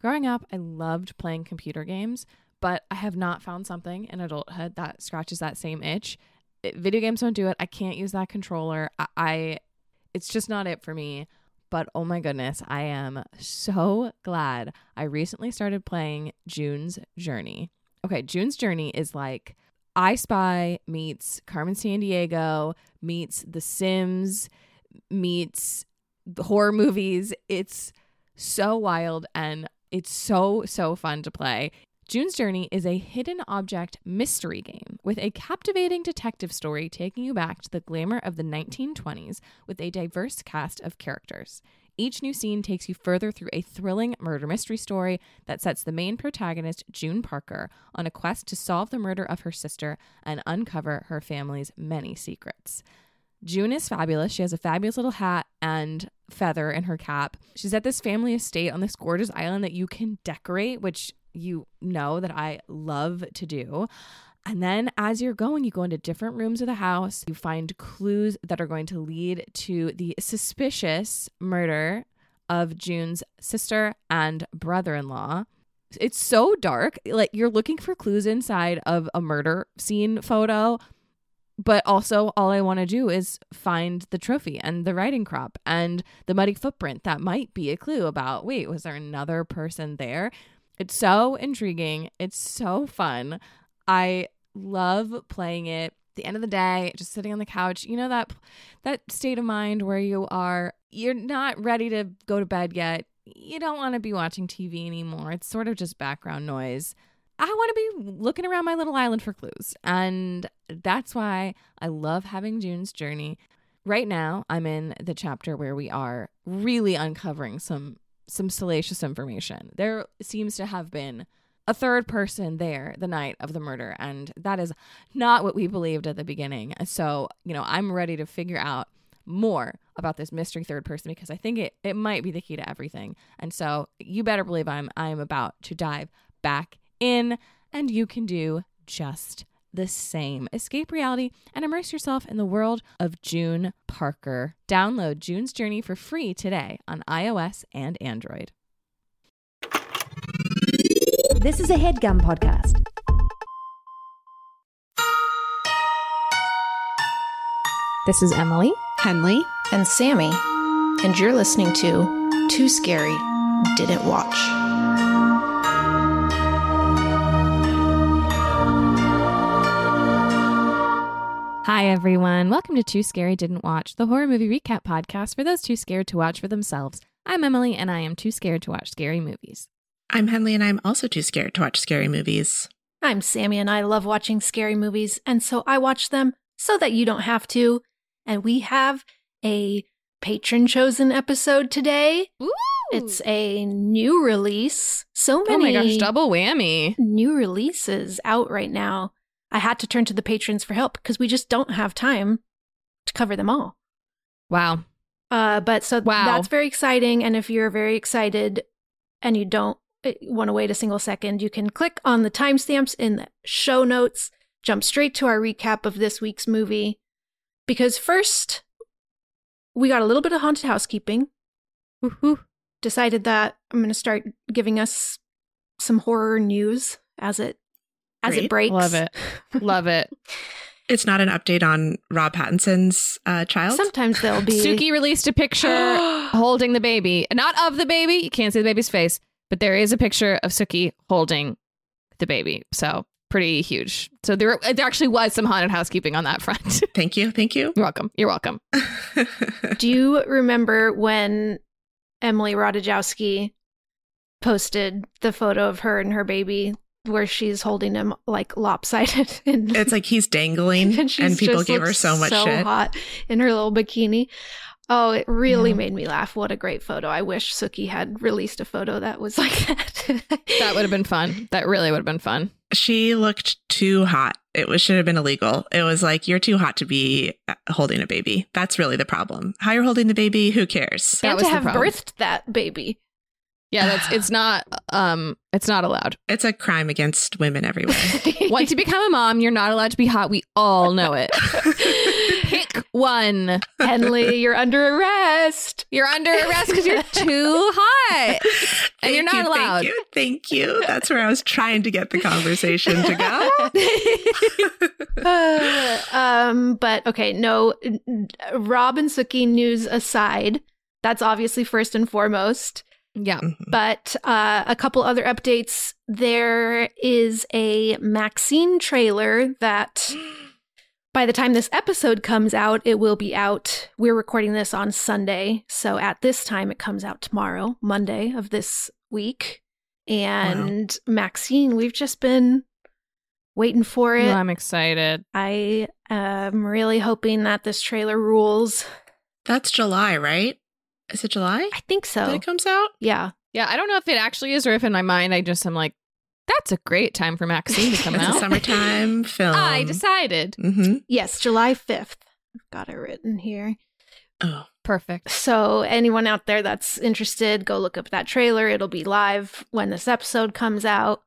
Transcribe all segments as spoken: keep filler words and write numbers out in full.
Growing up, I loved playing computer games, but I have not found something in adulthood that scratches that same itch. It, video games don't do it. I can't use that controller. I, I it's just not it for me. But oh my goodness, I am so glad I recently started playing June's Journey. Okay, June's Journey is like I Spy meets Carmen Sandiego, meets The Sims, meets horror movies. It's so wild and it's so, so fun to play. June's Journey is a hidden object mystery game with a captivating detective story taking you back to the glamour of the nineteen twenties with a diverse cast of characters. Each new scene takes you further through a thrilling murder mystery story that sets the main protagonist, June Parker, on a quest to solve the murder of her sister and uncover her family's many secrets. June is fabulous. She has a fabulous little hat and feather in her cap. She's at this family estate on this gorgeous island that you can decorate, which you know that I love to do. And then as you're going, you go into different rooms of the house. You find clues that are going to lead to the suspicious murder of June's sister and brother-in-law. It's so dark. Like you're looking for clues inside of a murder scene photo. But also all I want to do is find the trophy and the riding crop and the muddy footprint that might be a clue about, wait, was there another person there? It's so intriguing. It's so fun. I love playing it. At the end of the day, just sitting on the couch, you know, that that state of mind where you are, you're not ready to go to bed yet. You don't want to be watching T V anymore. It's sort of just background noise. I want to be looking around my little island for clues. And that's why I love having June's Journey. Right now, I'm in the chapter where we are really uncovering some some salacious information. There seems to have been a third person there the night of the murder, and that is not what we believed at the beginning. So, you know, I'm ready to figure out more about this mystery third person because I think it, it might be the key to everything. And so you better believe I'm I'm about to dive back in, and you can do just the same. Escape reality and immerse yourself in the world of June Parker. Download June's Journey for free today on iOS and Android. This is a HeadGum podcast. This is Emily, Henley, and Sammy, and you're listening to Too Scary Didn't Watch. Hi, everyone. Welcome to Too Scary Didn't Watch, the horror movie recap podcast for those too scared to watch for themselves. I'm Emily, and I am too scared to watch scary movies. I'm Henley, and I'm also too scared to watch scary movies. I'm Sammy, and I love watching scary movies, and so I watch them so that you don't have to. And we have a patron-chosen episode today. Ooh! It's a new release. So many oh my gosh, double whammy. New releases out right now. I had to turn to the patrons for help because we just don't have time to cover them all. Wow. Uh, but so wow. That's very exciting. And if you're very excited and you don't want to wait a single second, you can click on the timestamps in the show notes, jump straight to our recap of this week's movie. Because first, we got a little bit of haunted housekeeping. Woo-hoo. Decided that I'm going to start giving us some horror news as it as Great. it breaks. Love it. Love it. It's not an update on Rob Pattinson's uh, child? Sometimes there'll be... Suki released a picture holding the baby. Not of the baby. You can't see the baby's face. But there is a picture of Suki holding the baby. So pretty huge. So there, there actually was some haunted housekeeping on that front. Thank you. Thank you. You're welcome. You're welcome. Do you remember when Emily Ratajkowski posted the photo of her and her baby where she's holding him like lopsided? And it's like he's dangling and, and people gave her so much so shit. Hot in her little bikini. Oh, it really yeah. made me laugh. What a great photo. I wish Suki had released a photo that was like that. That would have been fun. That really would have been fun. She looked too hot. It was should have been illegal. It was like, you're too hot to be holding a baby. That's really the problem. How you're holding the baby, who cares? That and was to the have problem. birthed that baby. Yeah, that's it's not um it's not allowed. It's a crime against women everywhere. Once you become a mom, you're not allowed to be hot. We all know it. Pick one. Henley, you're under arrest. You're under arrest because you're too hot. And you're Thank not you, allowed. Thank you. Thank you. That's where I was trying to get the conversation to go. Uh, um, but okay, no, Rob and Sookie news aside, that's obviously first and foremost. Yeah. But uh, a couple other updates. There is a Maxine trailer that by the time this episode comes out, it will be out. We're recording this on Sunday. So at this time, it comes out tomorrow, Monday of this week. And wow. Maxine, we've just been waiting for it. Well, I'm excited. I am really hoping that this trailer rules. That's July, right? Is it July? I think so. That it comes out? Yeah. Yeah, I don't know if it actually is or if in my mind I just am like, that's a great time for Maxine to come it's out. It's a summertime film. I decided. Mm-hmm. Yes, July fifth. I've got it written here. Oh, perfect. So anyone out there that's interested, go look up that trailer. It'll be live when this episode comes out.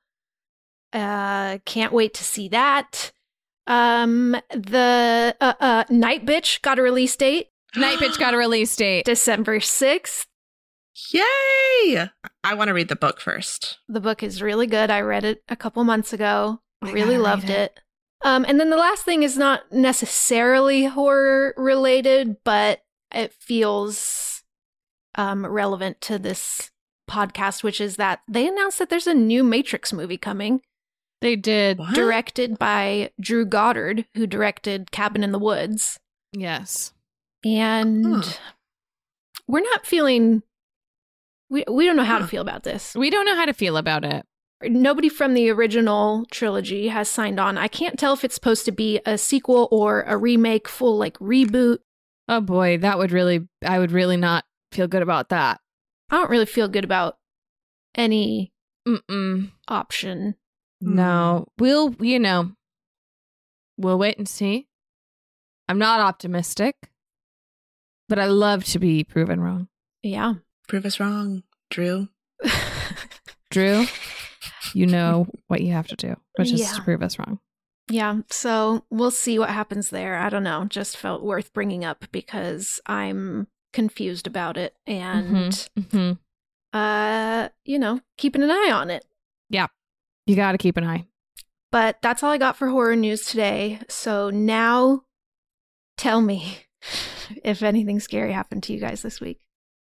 Uh, can't wait to see that. Um, the uh, uh, Night Bitch got a release date. Night Bitch got a release date. December sixth. Yay! I want to read the book first. The book is really good. I read it a couple months ago. I Really loved it. it. Um, and then the last thing is not necessarily horror related, but it feels um, relevant to this podcast, which is that they announced that there's a new Matrix movie coming. They did. What? Directed by Drew Goddard, who directed Cabin in the Woods. Yes. And huh. we're not feeling... We we don't know how huh. to feel about this. We don't know how to feel about it. Nobody from the original trilogy has signed on. I can't tell if it's supposed to be a sequel or a remake, full like reboot. Oh boy, that would really, I would really not feel good about that. I don't really feel good about any Mm-mm. option. No, we'll, you know, we'll wait and see. I'm not optimistic, but I love to be proven wrong. Yeah. Prove us wrong, Drew. Drew, you know what you have to do, which is Yeah. to prove us wrong. Yeah, so we'll see what happens there. I don't know. Just felt worth bringing up because I'm confused about it and, Mm-hmm. Mm-hmm. uh, you know, keeping an eye on it. Yeah, you got to keep an eye. But that's all I got for horror news today. So now tell me if anything scary happened to you guys this week.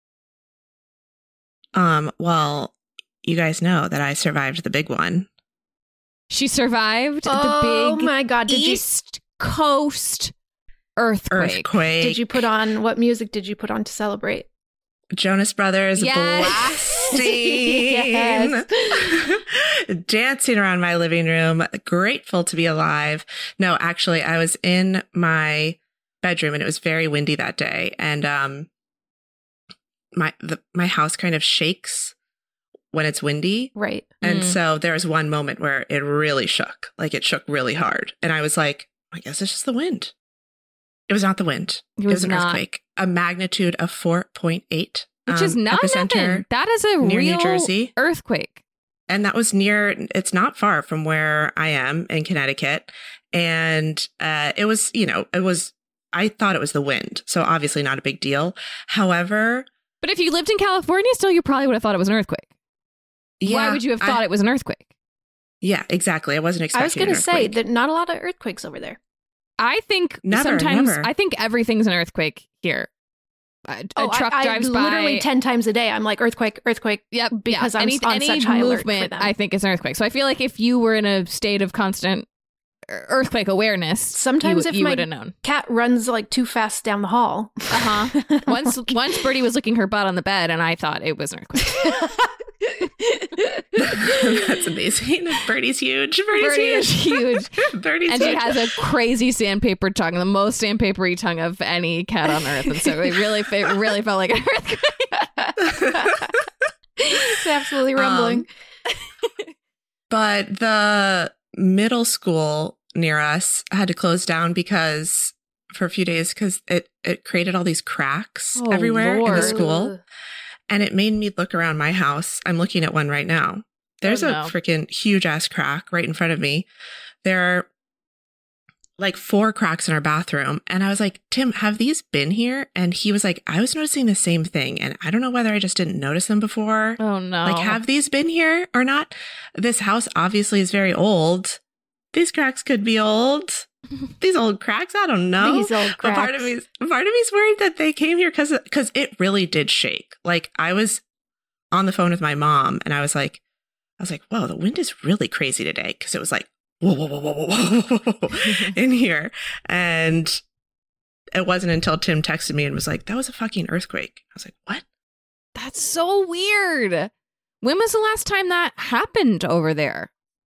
Um, well, you guys know that I survived the big one. She survived Oh the big my God. Did you East Coast earthquake. Earthquake. did you put on, what music did you put on to celebrate? Jonas Brothers Yes. blasting, dancing around my living room, grateful to be alive. No, actually, I was in my bedroom and it was very windy that day. And um, my the, my house kind of shakes when it's windy. Right. And Mm. so there was one moment where it really shook, like it shook really hard. And I was like, I guess it's just the wind. It was not the wind. It It was was an not. earthquake, a magnitude of four point eight. Which is not nothing. That is a near real New Jersey. earthquake. And that was near, it's not far from where I am in Connecticut. And uh, it was, you know, it was, I thought it was the wind. So obviously not a big deal. However, But if you lived in California still, you probably would have thought it was an earthquake. yeah, Why would you have thought I, it was an earthquake? Yeah, exactly. I wasn't expecting I was going an to say earthquake. that not a lot of earthquakes over there. I think Never, sometimes, never. I think everything's an earthquake here. A, a Oh, truck I, I drives by. literally ten times a day. I'm like, earthquake, earthquake. Yep, because yeah. I'm any, on any such high alert for movement, them. I think is an earthquake. So I feel like if you were in a state of constant earthquake awareness, Sometimes you, if you my would have known. cat runs like too fast down the hall. Uh huh. Once, once Birdie was licking her butt on the bed, and I thought it was an earthquake. That's amazing. Birdie's huge. Birdie's Birdie is huge. huge. Birdie's And huge. she has a crazy sandpaper tongue, the most sandpapery tongue of any cat on earth. And so it really, it really felt like an earthquake. It's absolutely rumbling. Um, but the middle school near us had to close down because for a few days because it, it created all these cracks Oh, everywhere in the Lord. school. And it made me look around my house. I'm looking at one right now. There's Oh, a no. freaking huge ass crack right in front of me. There are like four cracks in our bathroom. And I was like, Tim, have these been here? And he was like, I was noticing the same thing. And I don't know whether I just didn't notice them before. Oh, no. Like, have these been here or not? This house obviously is very old. These cracks could be old. These old cracks, I don't know. These old But cracks. part of me, part of me's worried that they came here because because it really did shake. Like, I was on the phone with my mom, and I was like, I was like, whoa, the wind is really crazy today, because it was like, whoa, whoa, whoa, whoa, whoa, whoa, whoa, in here, and it wasn't until Tim texted me and was like, that was a fucking earthquake. I was like, what? That's so weird. When was the last time that happened over there?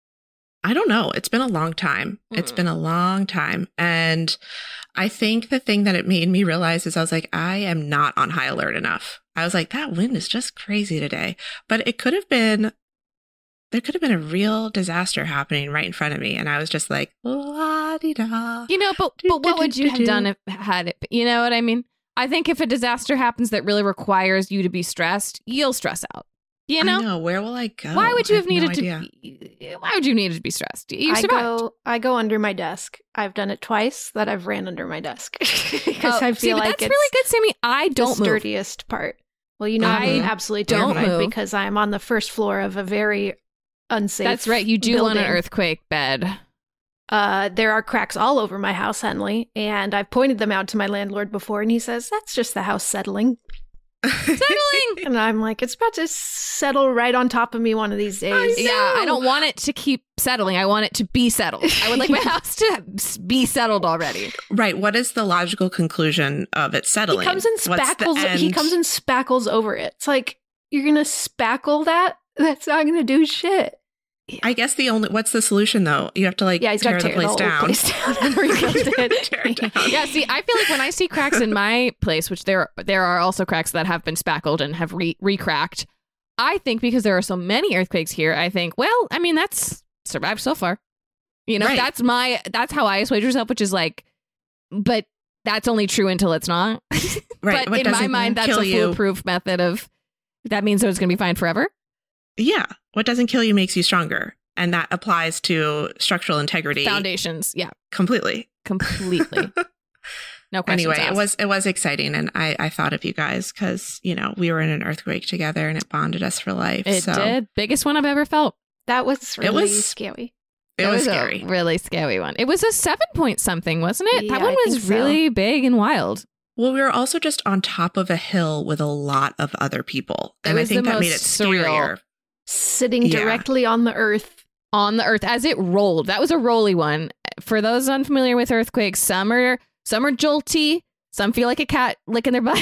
I don't know. It's been a long time. It's Mm. been a long time. And I think the thing that it made me realize is I was like, I am not on high alert enough. I was like, that wind is just crazy today. But it could have been, there could have been a real disaster happening right in front of me. And I was just like, la-di-da. You know, but but what would you have done if had it? You know what I mean? I think if a disaster happens that really requires you to be stressed, you'll stress out. You know? I know. Where will I go? Why would you I have no needed idea. to? Why would you need to be stressed? You I survived. go I go under my desk. I've done it twice that I've ran under my desk because Oh, I see, feel but like that's it's really good, Sammy. I the don't move. sturdiest part. Well, you know, I I'm absolutely don't terrified move. because I'm on the first floor of a very unsafe. That's right. You do want an building. earthquake bed. Uh, there are cracks all over my house, Henley, and I've pointed them out to my landlord before, and he says that's just the house settling. Settling. And I'm like, it's about to settle right on top of me one of these days. Yeah, I don't want it to keep settling. I want it to be settled. I would like my house to be settled already. Right. What is the logical conclusion of it settling? He comes and What's the spackles. He end? comes and spackles over it. It's like you're gonna spackle that. That's not gonna do shit. I guess the only, what's the solution though? You have to like Yeah, he's tear got to the tear the place whole down. place down and rebuild it. Tear it down. Yeah, see, I feel like when I see cracks in my place, which there there are also cracks that have been spackled and have re- re-cracked, I think because there are so many earthquakes here, I think, well, I mean, that's survived so far. You know, Right. that's my that's how I assuage yourself, which is like, but that's only true until it's not. Right. But What in my doesn't mind, that's kill a you- foolproof method of that means that it's going to be fine forever. Yeah. What doesn't kill you makes you stronger. And that applies to structural integrity Foundations, yeah, completely. completely. No questions Anyway, asked. it was it was exciting, and I, I thought of you guys because you know we were in an earthquake together, and it bonded us for life. It so did. Biggest one I've ever felt. That was really was- scary. it was a scary. really scary one. It was a seven point something, wasn't it? Yeah, that one I was think so. really big and wild. Well, we were also just on top of a hill with a lot of other people, It and I was think the that made it most surreal. scarier. Sitting Yeah. directly on the earth. On the earth as it rolled. That was a rolly one. For those unfamiliar with earthquakes, some are some are jolty, some feel like a cat licking their butt.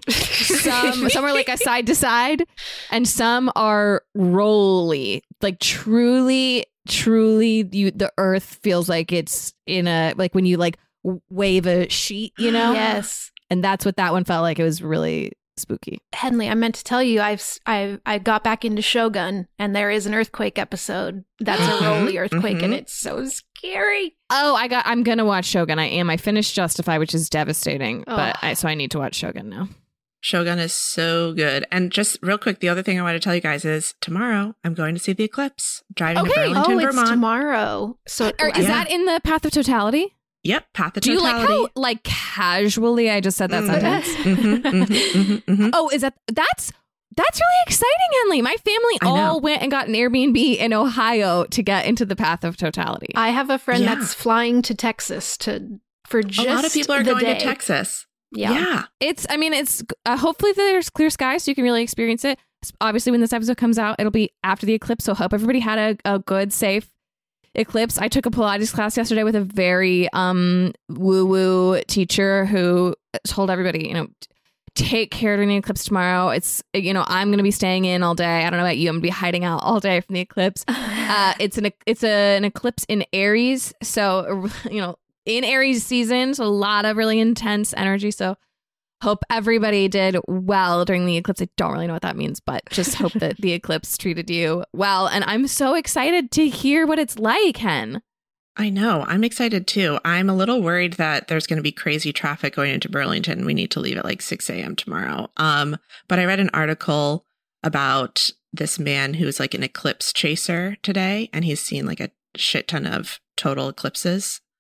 some some are like a side to side, and some are rolly. Like truly, truly, you the earth feels like it's in a like when you like w- wave a sheet, you know? Yes. And that's what that one felt like. It was really spooky. Henley, I meant to tell you, I've s- I I got back into Shogun, and there is an earthquake episode. That's a Mhm, rolly earthquake, and mhm. it's so scary. Oh, I got. I'm gonna watch Shogun. I am. I finished Justify, which is devastating, but Oh. I, so I need to watch Shogun now. Shogun is so good. And just real quick, the other thing I want to tell you guys is tomorrow I'm going to see the eclipse. Driving Okay. to Burlington, Oh, it's Vermont. tomorrow. So Or is Yeah. that in the Path of Totality? Yep, Path of Do you Totality. like how like casually I just said that Mhm. sentence? Mhm, mhm, mhm, mhm. Oh, is that that's that's really exciting, Henley. My family I know. all went and got an Airbnb in Ohio to get into the Path of Totality. I have a friend Yeah. that's flying to Texas to for just A lot of people are the going day. to Texas. Yeah. yeah. It's, I mean, it's uh, hopefully there's clear skies so you can really experience it. Obviously, when this episode comes out, it'll be after the eclipse. So hope everybody had a, a good, safe eclipse. I took a Pilates class yesterday with a very um woo woo teacher who told everybody, you know, take care during the eclipse tomorrow. It's, you know, I'm going to be staying in all day. I don't know about you. I'm going to be hiding out all day from the eclipse. Uh, it's an it's a, an eclipse in Aries, so you know, in Aries season, so a lot of really intense energy. So hope everybody did well during the eclipse. I don't really know what that means, but just hope that the eclipse treated you well. And I'm so excited to hear what it's like, Hen. I know. I'm excited too. I'm a little worried that there's going to be crazy traffic going into Burlington. We need to leave at like six a.m. tomorrow. Um, but I read an article about this man who's like an eclipse chaser today, and he's seen like a shit ton of total eclipses.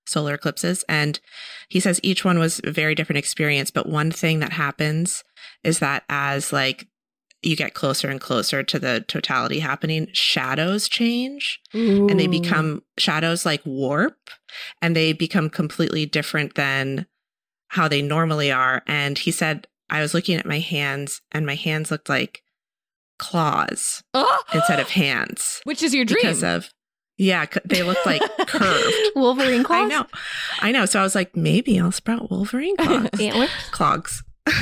solar eclipses. And he says each one was a very different experience. But one thing that happens is that as like you get closer and closer to the totality happening, shadows change. Ooh. And they become shadows like warp, and they become completely different than how they normally are. And he said, I was looking at my hands and my hands looked like claws oh! instead of hands. Which is your dream. Because of, yeah, they look like curved. Wolverine claws? I know. I know. So I was like, maybe I'll sprout Wolverine claws. Antlers? Clogs.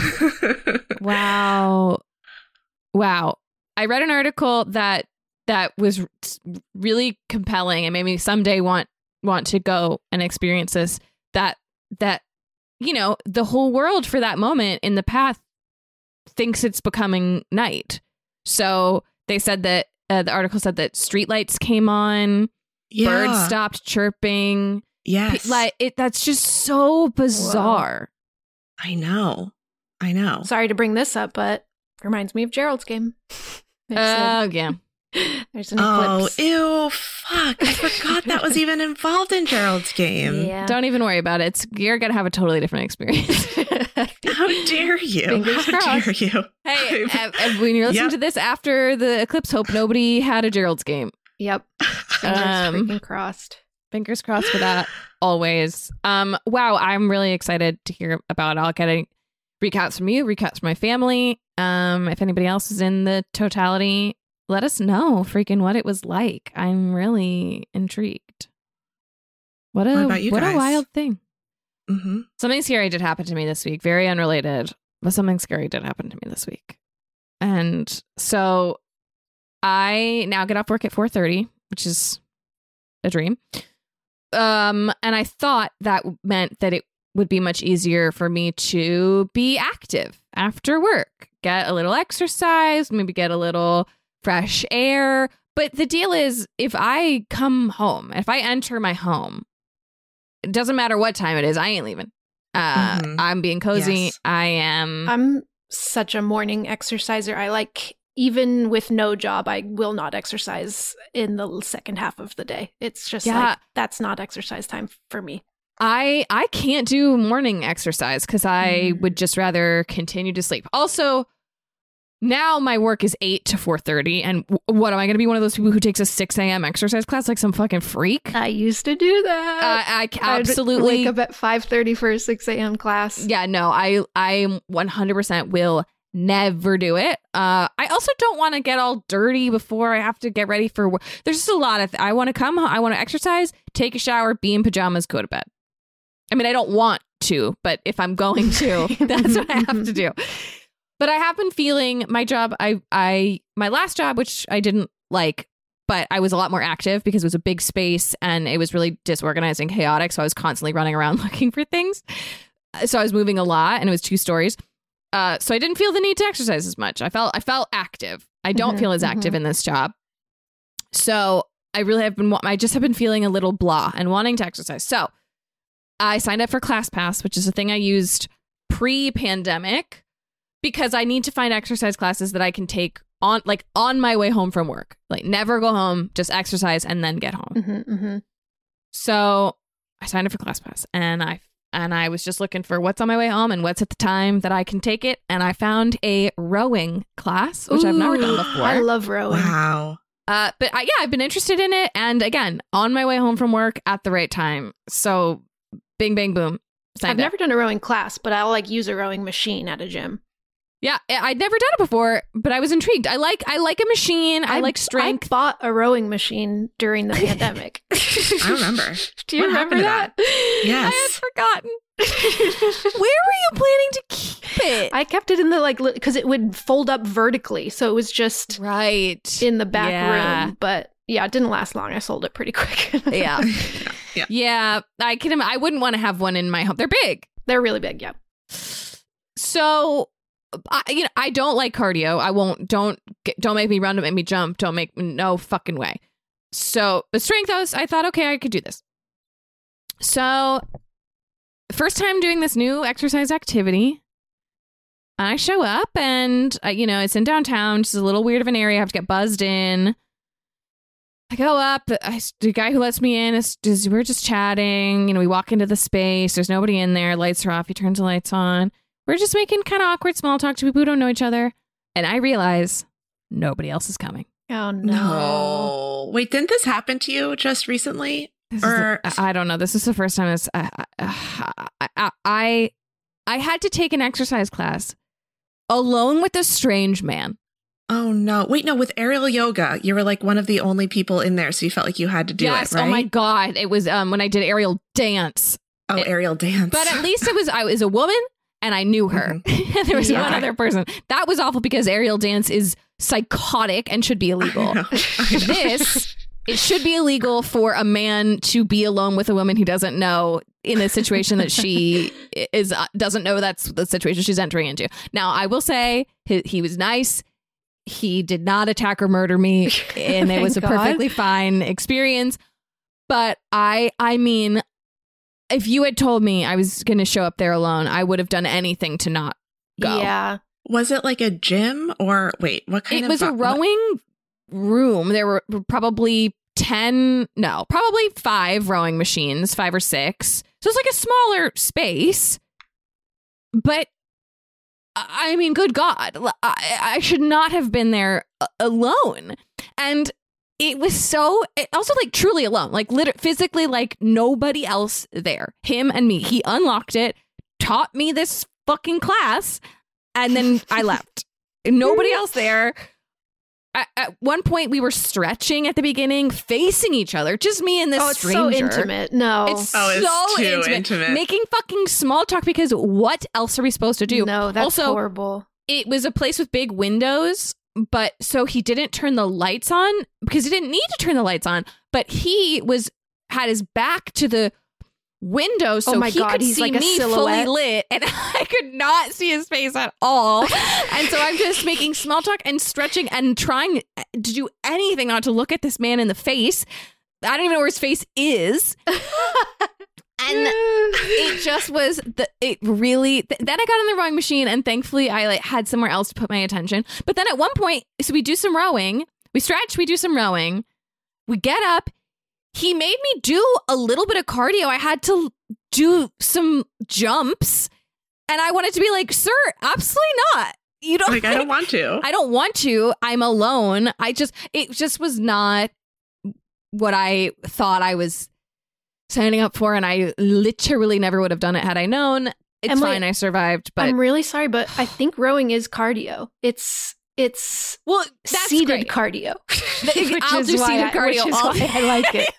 Wow. Wow. I read an article that that was really compelling and made me someday want want to go and experience this. That that you know, the whole world for that moment in the path thinks it's becoming night. So they said that uh, the article said that streetlights came on, yeah. birds stopped chirping. Yes, P- like it. That's just so bizarre. Whoa. I know. I know. Sorry to bring this up, but reminds me of Gerald's game. Oh, uh, yeah. There's an eclipse. Oh, ew, fuck. I forgot that was even involved in Gerald's game. Yeah. Don't even worry about it. It's, you're going to have a totally different experience. How dare you? Fingers How crossed. dare you? Hey, uh, uh, when you're listening yep. to this after the eclipse, hope nobody had a Gerald's game. Yep. Fingers um, freaking crossed. Fingers crossed for that, always. Um, wow, I'm really excited to hear about it. I'll get a recaps from you, recaps from my family. Um, if anybody else is in the totality, let us know freaking what it was like. I'm really intrigued. What a what, about you what guys? a wild thing. Mm-hmm. Something scary did happen to me this week. Very unrelated, but something scary did happen to me this week. And so I now get off work at four thirty, which is a dream. Um, and I thought that meant that it would be much easier for me to be active after work, get a little exercise, maybe get a little fresh air. But the deal is, if I come home, if I enter my home, it doesn't matter what time it is, I ain't leaving. Uh, mm-hmm. I'm being cozy. Yes. I am. I'm such a morning exerciser. I like, even with no job, I will not exercise in the second half of the day. It's just yeah. like, that's not exercise time for me. I I can't do morning exercise because I mm. would just rather continue to sleep. Also, now my work is eight to four thirty. And w- what, am I going to be one of those people who takes a six a.m. exercise class like some fucking freak? I used to do that. Uh, I absolutely. I'd wake up at five thirty for a six a.m. class. Yeah, no, I, I one hundred percent will never do it. Uh, I also don't want to get all dirty before I have to get ready for work. There's just a lot of, th- I want to come, I want to exercise, take a shower, be in pajamas, go to bed. I mean, I don't want to, but if I'm going to, that's what I have to do. But I have been feeling my job, I, I, my last job, which I didn't like, but I was a lot more active because it was a big space and it was really disorganized and chaotic. So I was constantly running around looking for things. So I was moving a lot and it was two stories. Uh, so I didn't feel the need to exercise as much. I felt, I felt active. I don't mm-hmm, feel as active mm-hmm. in this job. So I really have been, I just have been feeling a little blah and wanting to exercise. So I signed up for ClassPass, which is a thing I used pre-pandemic because I need to find exercise classes that I can take on, like on my way home from work. Like never go home, just exercise and then get home. Mm-hmm, mm-hmm. So I signed up for ClassPass and I and I was just looking for what's on my way home and what's at the time that I can take it. And I found a rowing class, which Ooh, I've never done before. I love rowing. Wow. Uh, but I, yeah, I've been interested in it. And again, on my way home from work at the right time. So bing, bang, boom. I've never done a rowing class, but I'll like use a rowing machine at a gym. Yeah, I'd never done it before, but I was intrigued. I like I like a machine. I, I like strength. I bought a rowing machine during the pandemic. I remember. Do you what remember that? that? Yes. I had forgotten. Where were you planning to keep it? I kept it in the like because it would fold up vertically, so it was just right in the back yeah. room. But yeah, it didn't last long. I sold it pretty quick. yeah. yeah, yeah. I can. I wouldn't want to have one in my home. They're big. They're really big. Yeah. So. I, you know, I don't like cardio. I won't. Don't don't make me run. Don't make me jump. Don't make no fucking way. So, but strength, I was. I thought, okay, I could do this. So, first time doing this new exercise activity. I show up and uh, you know it's in downtown. It's a little weird of an area. I have to get buzzed in. I go up. I, the guy who lets me in is just, we're just chatting. You know, we walk into the space. There's nobody in there. Lights are off. He turns the lights on. We're just making kind of awkward small talk to people who don't know each other. And I realize nobody else is coming. Oh, no. No. Wait, didn't this happen to you just recently? This Or is the, I don't know. This is the first time this, I, I, I, I, I had to take an exercise class alone with a strange man. Oh, no. Wait, no, with aerial yoga, you were like one of the only people in there. So you felt like you had to do yes, it, right? Oh, my God. It was um when I did aerial dance. Oh, it, aerial dance. But at least it was, I was a woman and I knew her. Mm-hmm. And there was Yeah. one other person. That was awful because aerial dance is psychotic and should be illegal. I know, I know. This, it should be illegal for a man to be alone with a woman he doesn't know in a situation that she is uh, doesn't know that's the situation she's entering into. Now, I will say he, he was nice. He did not attack or murder me, and it was a Thank God. perfectly fine experience. But I, I mean, if you had told me I was going to show up there alone, I would have done anything to not go. Yeah. Was it like a gym or wait, what kind It of was a vo- rowing room. There were probably ten, no, probably five rowing machines, five or six. So it's like a smaller space. But I mean, good God, I, I should not have been there a- alone. And it was so, it also like truly alone, like lit- physically, like nobody else there, him and me. He unlocked it, taught me this fucking class, and then I left. Nobody else there. At, at one point, we were stretching at the beginning, facing each other, just me and this Oh, it's stranger. so intimate. No. It's Oh, it's so too intimate. intimate. Making fucking small talk because what else are we supposed to do? No, that's Also, horrible. it was a place with big windows, but so he didn't turn the lights on because he didn't need to turn the lights on, but he was had his back to the window so Oh my he God, could he's see like a me fully silhouette. lit and I could not see his face at all. And so I'm just making small talk and stretching and trying to do anything not to look at this man in the face. I don't even know where his face is. And it just was the it really th- then I got on the rowing machine and thankfully I like had somewhere else to put my attention. But then at one point, so we do some rowing, we stretch, we do some rowing, we get up. He made me do a little bit of cardio. I had to do some jumps, and I wanted to be like, "Sir, absolutely not. You don't. Like, I don't want to. I don't want to. I'm alone. I just it just was not what I thought I was signing up for, and I literally never would have done it had I known. It's Emily, fine. I survived, but I'm really sorry, but I think rowing is cardio. It's it's well, that's seated great. cardio. which I'll is do why seated I- cardio which is all why I like it.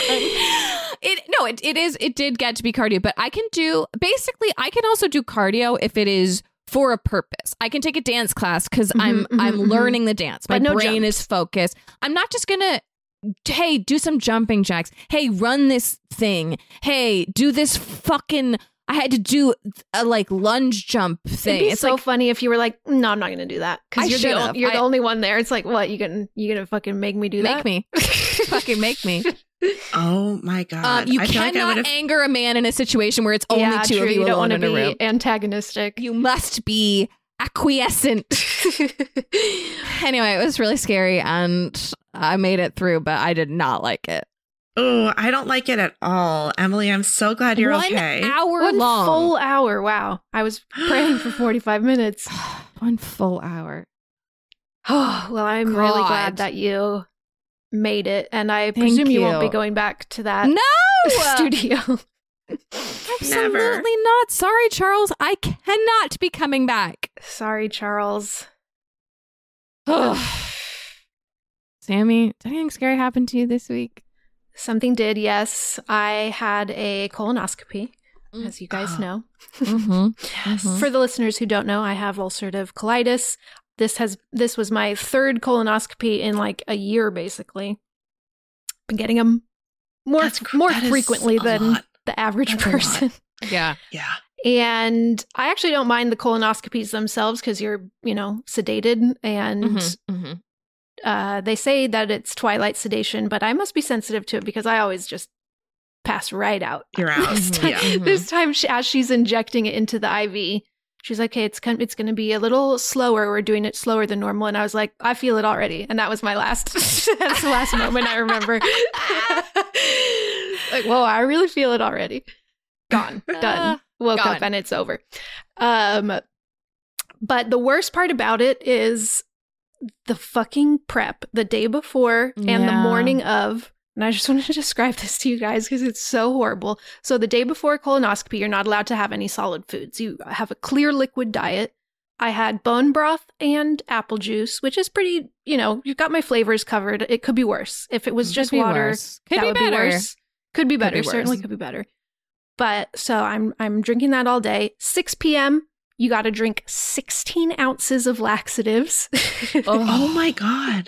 it no, it, it is. It did get to be cardio, but I can do basically. I can also do cardio if it is for a purpose. I can take a dance class because Mhm, I'm mhm, I'm mhm. learning the dance. My But no brain jumps. is focused. I'm not just gonna. Hey, do some jumping jacks. Hey, run this thing. Hey, do this fucking. I had to do a like lunge jump thing. It'd be It's so like funny if you were like, no, I'm not going to do that I because you're the should've. o- you're I- the only one there. It's like, what you gonna you gonna fucking make me do make that? me, fucking make me. Oh my God. Um, you I feel like I cannot would have. anger a man in a situation where it's only yeah, two true. of you, You don't alone want in to a be room. antagonistic. You must be acquiescent. Anyway, it was really scary, and I made it through, but I did not like it. Oh, I don't like it at all. Emily, I'm so glad you're One okay. hour One long. full hour. Wow. I was praying for forty-five minutes. One full hour. Oh, well, I'm really God. glad that you made it. And I Thank presume you. won't be you. going back to that No! studio. Absolutely not. Sorry, Charles. I cannot be coming back. Sorry, Charles. Sammy, did anything scary happen to you this week? Something did, yes. I had a colonoscopy, Mm. as you guys Oh. know. Mm-hmm. Yes. For the listeners who don't know, I have ulcerative colitis. This has this was my third colonoscopy in like a year, basically. Been getting them more That's cr- more that is frequently a than lot. the average That's a lot. person. Yeah. Yeah. And I actually don't mind the colonoscopies themselves because you're, you know, sedated. And Mm-hmm. Mm-hmm. uh, they say that it's twilight sedation, but I must be sensitive to it because I always just pass right out. You're out. This time, Yeah. Mhm. this time she, as she's injecting it into the I V, She's like, hey, it's con- it's going to be a little slower. We're doing it slower than normal. And I was like, I feel it already. And that was my last, that's the last moment I remember. Like, whoa, I really feel it already. Gone, done. Woke Gone. up and it's over. Um, but the worst part about it is the fucking prep the day before and the Yeah. morning of. And I just wanted to describe this to you guys because it's so horrible. So the day before colonoscopy, you're not allowed to have any solid foods. You have a clear liquid diet. I had bone broth and apple juice, which is pretty, you know, you've got my flavors covered. It could be worse. If it was Could just be water, worse. Could that be would better. be worse. Could be better. be worse. Certainly could be better. But so I'm I'm drinking that all day. six p.m., you got to drink sixteen ounces of laxatives. Oh my God.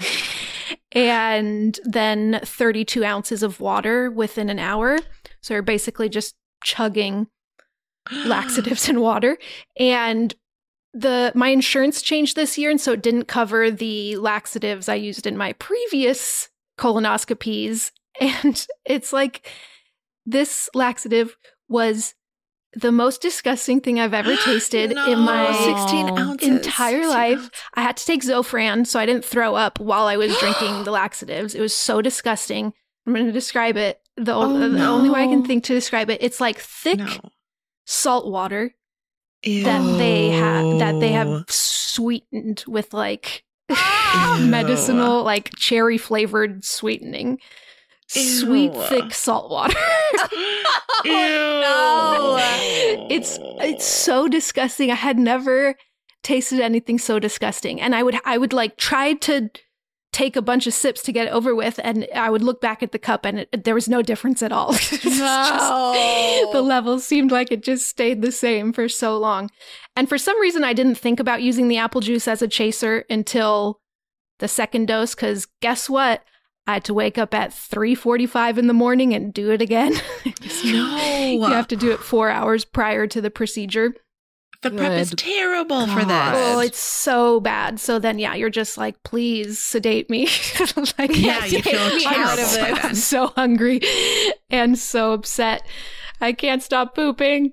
And then thirty-two ounces of water within an hour. So you're basically just chugging laxatives and water. And the my insurance changed this year, and so it didn't cover the laxatives I used in my previous colonoscopies. And it's like this laxative was the most disgusting thing I've ever tasted No, in my sixteen ounces. entire sixteen life. ounces. I had to take Zofran so I didn't throw up while I was drinking the laxatives. It was so disgusting. I'm going to describe it. The, Oh, the only way I can no. think to describe it, it's like thick No. salt water Ew. that they have that they have sweetened with like Ew. medicinal, like cherry flavored sweetening. Sweet, Ew. thick salt water. Ew. no. It's it's so disgusting. I had never tasted anything so disgusting. And I would I would like try to take a bunch of sips to get it over with, and I would look back at the cup and it, there was no difference at all. It's just- No. the levels seemed like it just stayed the same for so long. And for some reason I didn't think about using the apple juice as a chaser until the second dose, because guess what? I had to wake up at three forty-five in the morning and do it again. No. You have to do it four hours prior to the procedure. The prep is Good terrible for God. this. Oh, it's so bad. So then, yeah, you're just like, please sedate me. Like, Yeah, you feel take me out of terrible by it. then. I'm so hungry and so upset. I can't stop pooping.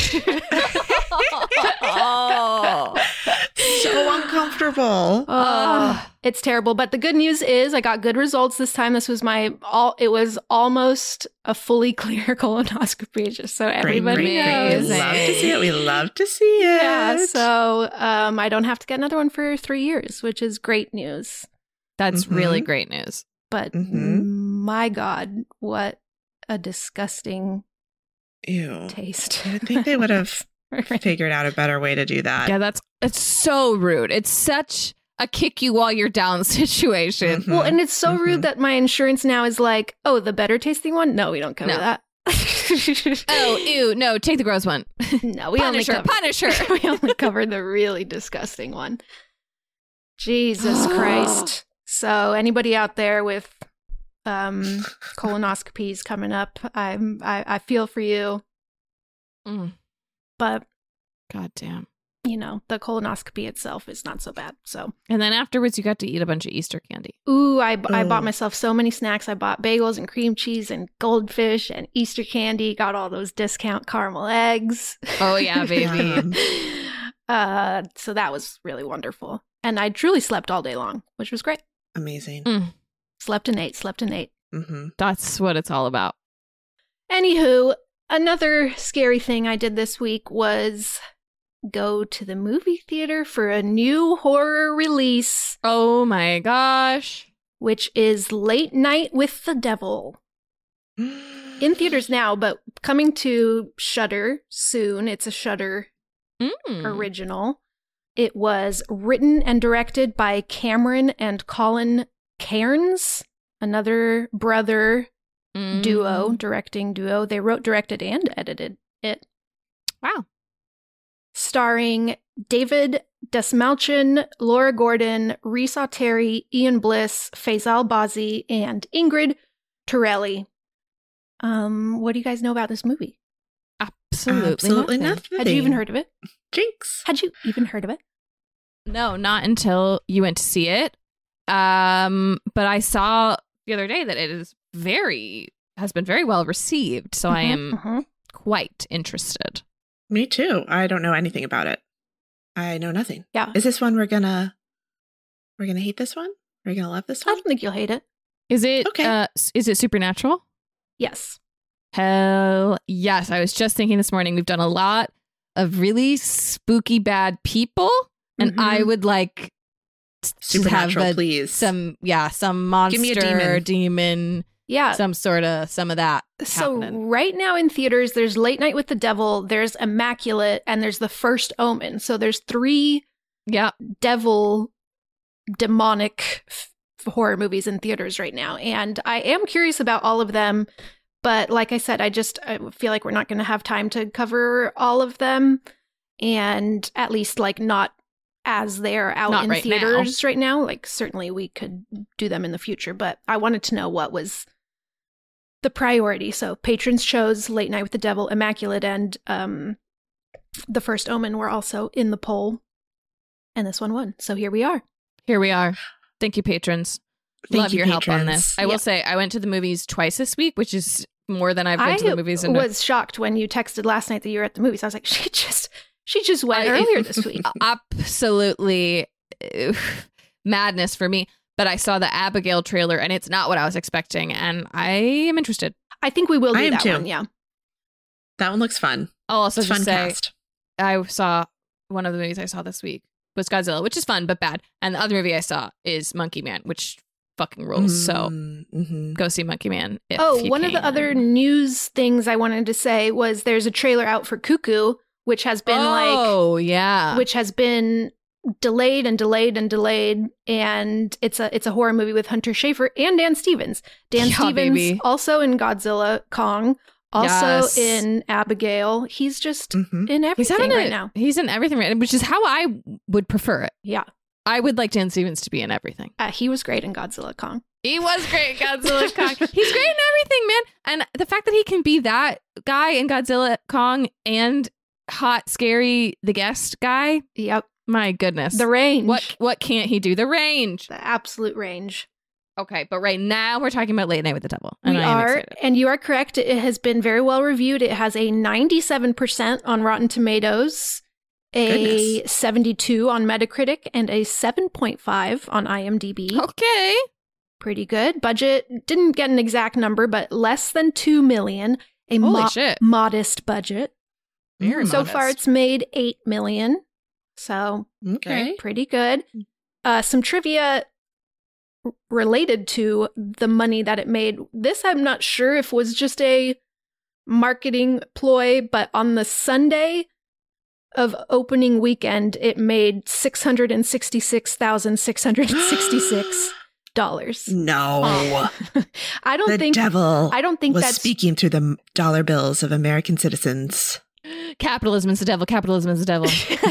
Oh. so uncomfortable. Oh, it's terrible. But the good news is I got good results this time. This was my all it was almost a fully clear colonoscopy, just so Great, everybody great, great. knows. We love to see it. We love to see it. Yeah, so um, I don't have to get another one for three years, which is great news. That's Mhm. really great news. But Mhm. my God, what a disgusting Ew. taste. I think they would have figured out a better way to do that. Yeah, that's it's so rude. It's such a kick you while you're down situation. Mhm. Well, and it's so Mhm. rude that my insurance now is like, oh, the better tasting one? No, we don't cover No. that. Oh, ew, no, take the gross one. No, we Punish her, only cover, punish her. we only cover the really disgusting one. Jesus Christ. So anybody out there with um, colonoscopies coming up, I'm, I, I feel for you. Mm, But, God damn. you know, the colonoscopy itself is not so bad. So, And then afterwards, you got to eat a bunch of Easter candy. ooh, I, I bought Ooh. myself so many snacks. I bought bagels and cream cheese and goldfish and Easter candy. Got all those discount caramel eggs. Oh, yeah, baby. Yum. uh, so that was really wonderful. And I truly slept all day long, which was great. Amazing. Mm, Slept and ate, slept and ate. Mm-hmm. that's what it's all about. Anywho, another scary thing I did this week was go to the movie theater for a new horror release, Oh, my gosh. which is Late Night with the Devil. In theaters now, but coming to Shudder soon. It's a Shudder Mm. original. It was written and directed by Cameron and Colin Cairns, another brother Mm. duo, directing duo. They wrote, directed, and edited it. Wow. Starring David Desmalchin, Laura Gordon, Rhys Terry, Ian Bliss, Faisal Bazi, and Ingrid Torelli. Um, what do you guys know about this movie? Absolutely, Absolutely nothing. nothing. Had you even heard of it? Jinx. Had you even heard of it? No, not until you went to see it. Um, but I saw the other day that it is very has been very well received, so I am Mhm. quite interested. Me too. I don't know anything about it. I know nothing. Yeah. Is this one we're gonna we're gonna hate this one? We're gonna love this I one? don't think you'll hate it. Is it Okay. uh s- is it supernatural? Yes. Hell yes. I was just thinking this morning, we've done a lot of really spooky bad people. And Mhm. I would like t- to Supernatural, have a, please. some, yeah, some monster, Give me a demon. demon, Yeah. some sort of, some of that So happening. right now in theaters, there's Late Night with the Devil, there's Immaculate, and there's The First Omen. So there's three Yeah. devil demonic f- horror movies in theaters right now. And I am curious about all of them. But like I said, I just I feel like we're not going to have time to cover all of them. And at least like not as they're out Not in right now. theaters right now. Like certainly we could do them in the future. But I wanted to know what was the priority. So patrons chose Late Night with the Devil, Immaculate, and um, The First Omen were also in the poll. And this one won. So here we are. Here we are. Thank you, patrons. Thank Love you, your help on patrons. this. I will Yeah. say I went to the movies twice this week, which is more than I've been I to the movies in a- was shocked when you texted last night that you were at the movies. I was like, she just she just went I- earlier this week. Absolutely uh, madness for me. But I saw the Abigail trailer and it's not what I was expecting. And I am interested. I think we will do I am that too. one. Yeah. That one looks fun. I'll also It's just fun say cast. I saw one of the movies I saw this week was Godzilla, which is fun but bad. And the other movie I saw is Monkey Man, which fucking rules. So Mm-hmm. go see Monkey Man. If Oh, you one of the can. other news things I wanted to say was there's a trailer out for Cuckoo, which has been like oh yeah, which has been delayed and delayed and delayed, and it's a it's a horror movie with Hunter Schafer and Dan Stevens. Dan Yeah, Stevens baby. also in Godzilla Kong, also Yes. in Abigail. He's just Mm-hmm. in he's everything having right a, now. He's in everything right, which is how I would prefer it. Yeah, I would like Dan Stevens to be in everything. uh, he was great in Godzilla Kong. He was great in Godzilla Kong. He's great in everything, man. And the fact that he can be that guy in Godzilla Kong and hot, scary, the guest guy, Yep, my goodness. the range, what what can't he do? The range. the absolute range. Okay, but right now we're talking about Late Night with the Devil. And We I am are, excited. and you are correct. It has been very well reviewed. It has a ninety-seven percent on Rotten Tomatoes, a Goodness. seventy-two on Metacritic, and a seven point five on IMDb. Okay. Pretty good. Budget didn't get an exact number, but less than two million. A Holy mo- shit. modest budget. Very so modest. far, it's made eight million. So Okay. pretty good. Uh, some trivia r- related to the money that it made. This I'm not sure if was just a marketing ploy, but on the Sunday of opening weekend, it made six hundred sixty-six thousand six hundred sixty-six dollars. No. I don't the think devil I don't think was that's speaking through the m- dollar bills of American citizens. Capitalism is the devil. Capitalism is the devil.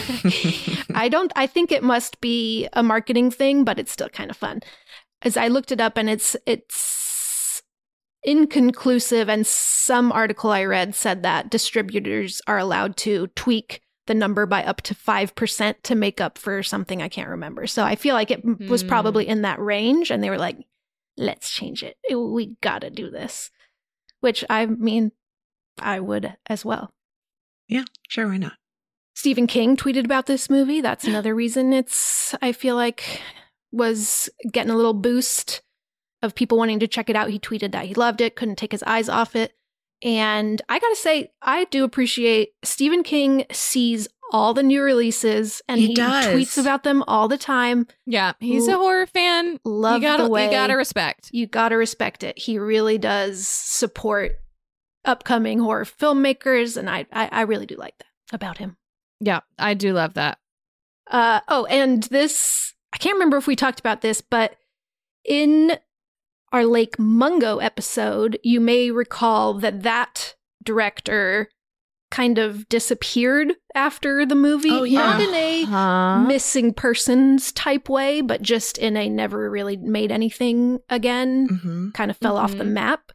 I don't I think it must be a marketing thing, but it's still kind of fun. As I looked it up and it's it's inconclusive, and some article I read said that distributors are allowed to tweak the number by up to five percent to make up for something I can't remember. So I feel like it m- was Hmm. probably in that range, and they were like, let's change it. We gotta do this. Which I mean, I would as well. Yeah, sure, why not? Stephen King tweeted about this movie. That's another reason it's, I feel like, was getting a little boost of people wanting to check it out. He tweeted that he loved it, couldn't take his eyes off it. And I gotta say, I do appreciate Stephen King sees all the new releases and He he, does. tweets about them all the time. Yeah, he's a L- horror fan. Love you gotta, the way you gotta respect. you gotta respect it. He really does support upcoming horror filmmakers, and I, I, I really do like that about him. Yeah, I do love that. Uh, oh, and this, I can't remember if we talked about this, but in our Lake Mungo episode, you may recall that that director kind of disappeared after the movie. Oh, yeah. Not in a Huh? missing persons type way, but just in a never really made anything again. Mm-hmm. Kind of fell off the Mhm. map.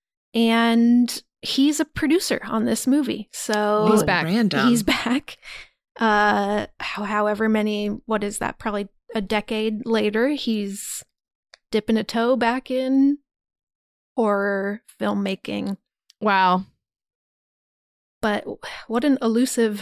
And he's a producer on this movie. So He's back. Random. He's back. Uh, how, however many, what is that? Probably a decade later, he's dipping a toe back in horror filmmaking. Wow. But what an elusive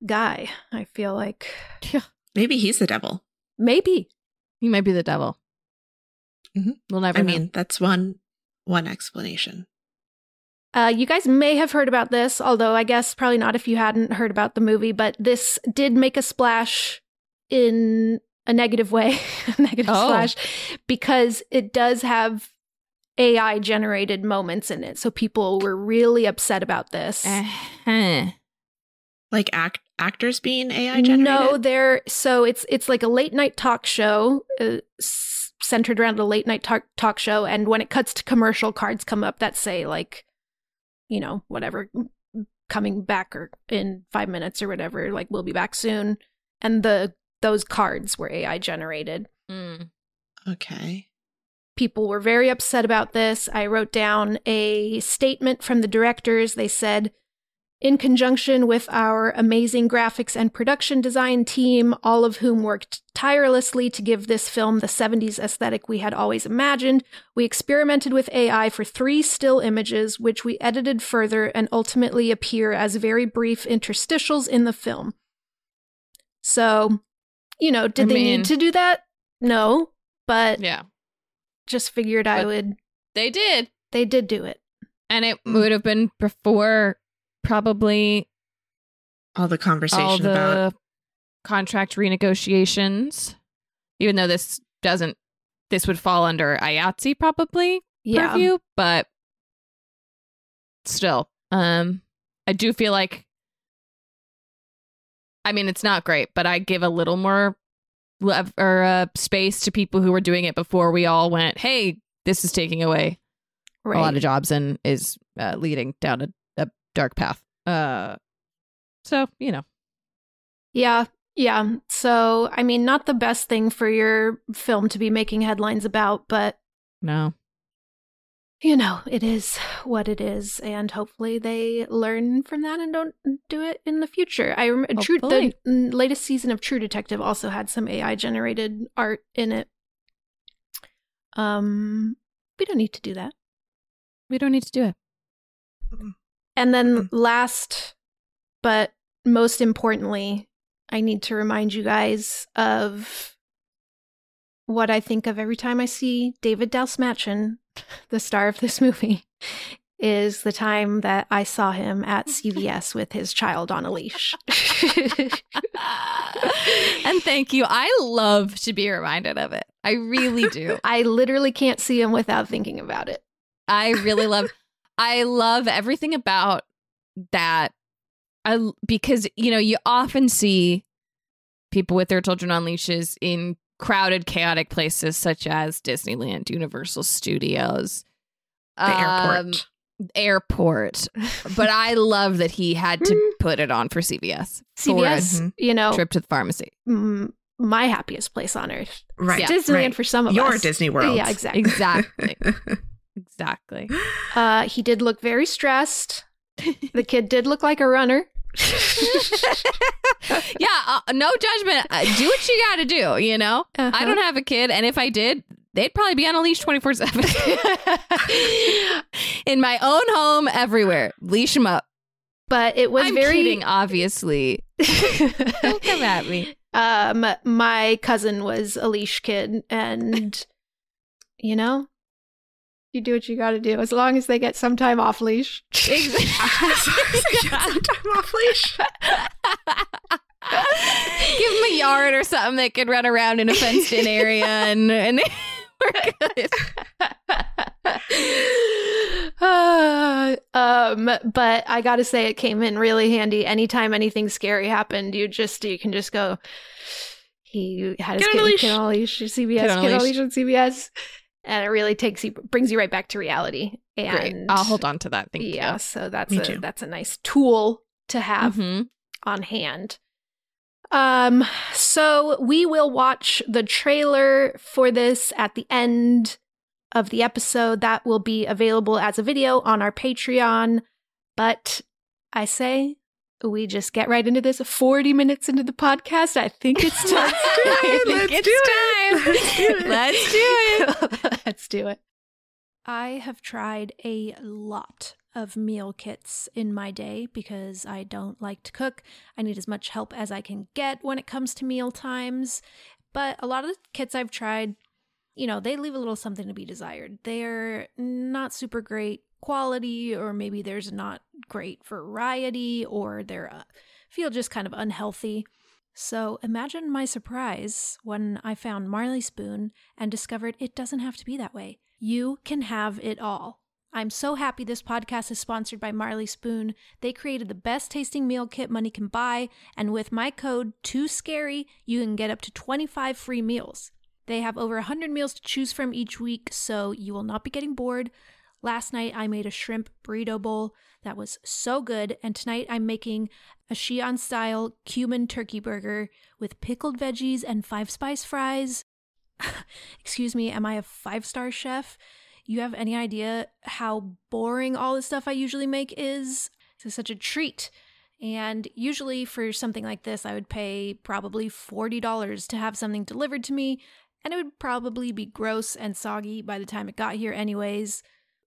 guy, I feel like. Yeah. Maybe he's the devil. Maybe. He might be the devil. Mm-hmm. We'll never I know. mean, that's one one explanation. Uh, you guys may have heard about this, although I guess probably not if you hadn't heard about the movie, but this did make a splash in a negative way, a negative Oh. splash, because it does have A I generated moments in it. So people were really upset about this. Uh-huh. Like act actors being A I generated? No, they're so it's it's like a late night talk show uh, s- centered around a late night talk talk show, and when it cuts to commercial, cards come up that say like, you know, whatever, coming back or in five minutes or whatever, like we'll be back soon, and the those cards were A I generated. Mm. Okay. People were very upset about this. I wrote down a statement from the directors. They said, in conjunction with our amazing graphics and production design team, all of whom worked tirelessly to give this film the seventies aesthetic we had always imagined, we experimented with A I for three still images, which we edited further and ultimately appear as very brief interstitials in the film. So, you know, did I they mean- need to do that? No, but Yeah, just figured I But- would. they did. They did do it. And it would have been before probably All the conversation all the about contract renegotiations, even though this doesn't, this would fall under I A T S E probably Yeah. purview, but still, um, I do feel like, I mean, it's not great, but I give a little more lev- or uh, space to people who were doing it before we all went, hey, this is taking away Right. a lot of jobs and is uh, leading down a, a dark path. Uh, so, you know. Yeah. Yeah. So, I mean, not the best thing for your film to be making headlines about, but, No. you know, it is what it is. And hopefully they learn from that and don't do it in the future. I remember True, the Hopefully. mm, latest season of True Detective also had some A I generated art in it. Um, we don't need to do that. We don't need to do it. And then last, but most importantly, I need to remind you guys of what I think of every time I see David Dalsmatchin, the star of this movie, is the time that I saw him at C V S with his child on a leash. And thank you. I love to be reminded of it. I really do. I literally can't see him without thinking about it. I really love I love everything about that. I because you know, you often see people with their children on leashes in crowded, chaotic places such as Disneyland, Universal Studios, the airport. um, airport. But I love that he had to put it on for C V S. C V S, Mhm. you know, Trip to the pharmacy. mm, my happiest place on earth. Right. Yeah. Disneyland right. for some of Your us. Disney World. Yeah, exactly. Exactly. Exactly. Uh, he did look very stressed. The kid did look like a runner. Yeah, uh, no judgment. Uh, do what you got to do, you know? Uh-huh. I don't have a kid, and if I did, they'd probably be on a leash twenty-four seven. In my own home, everywhere. Leash them up. But it was I'm very kidding, obviously. Don't come at me. um, my cousin was a leash kid, and you know, you do what you got to do as long as they get some time off leash. Sometime off leash. Give them a yard or something they could run around in a fenced-in area, and, and we're good. Uh, um, but I gotta say, it came in really handy. Anytime anything scary happened, you just you can just go. He had his Kid on a kid, leash. kid on a leash, C B S, Kid on a kid on a leash. leash on C B S, and it really takes you, brings you right back to reality. And Great. I'll hold on to that. Thank yeah, you. so that's Me a too. that's a nice tool to have Mhm. on hand. Um, so we will watch the trailer for this at the end of the episode. That will be available as a video on our Patreon. But I say we just get right into this. forty minutes into the podcast, I think it's time. I think Let's it's do time. it. Let's do it. Let's do it. Let's do it. I have tried a lot of meal kits in my day because I don't like to cook. I need as much help as I can get when it comes to meal times. But a lot of the kits I've tried, you know, they leave a little something to be desired. They're not super great quality, or maybe there's not great variety, or they're uh, feel just kind of unhealthy. So imagine my surprise when I found Marley Spoon and discovered it doesn't have to be that way. You can have it all. I'm so happy this podcast is sponsored by Marley Spoon. They created the best tasting meal kit money can buy, and with my code too scary, you can get up to twenty-five free meals. They have over one hundred meals to choose from each week, so you will not be getting bored. Last night I made a shrimp burrito bowl that was so good, and tonight I'm making a Xi'an-style cumin turkey burger with pickled veggies and five-spice fries. Excuse me, am I a five-star chef? You have any idea how boring all the stuff I usually make is? This is such a treat. And usually for something like this, I would pay probably forty dollars to have something delivered to me, and it would probably be gross and soggy by the time it got here anyways.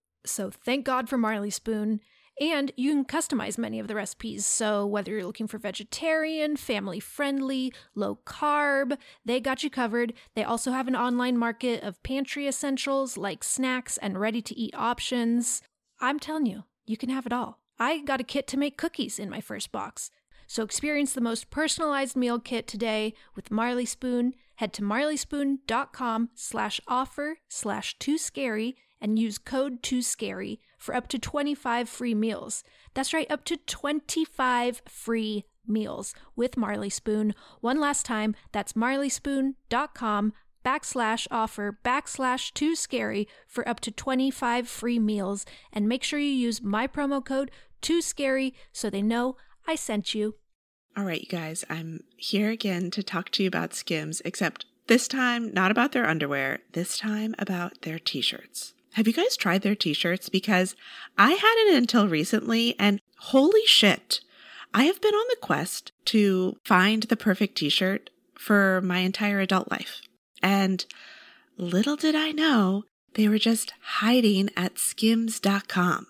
So thank God for Marley Spoon. And you can customize many of the recipes, so whether you're looking for vegetarian, family-friendly, low-carb, they got you covered. They also have an online market of pantry essentials like snacks and ready-to-eat options. I'm telling you, you can have it all. I got a kit to make cookies in my first box. So experience the most personalized meal kit today with Marley Spoon. Head to marleyspoon.com slash offer slash too scary and use code too scary for up to twenty-five free meals. That's right, up to twenty-five free meals with Marley Spoon. One last time, that's marleyspoon.com backslash offer backslash too scary for up to twenty-five free meals. And make sure you use my promo code too scary so they know I sent you. All right, you guys, I'm here again to talk to you about Skims, except this time not about their underwear, this time about their t-shirts. Have you guys tried their t-shirts? Because I hadn't until recently, and holy shit, I have been on the quest to find the perfect t-shirt for my entire adult life. And little did I know, they were just hiding at skims dot com.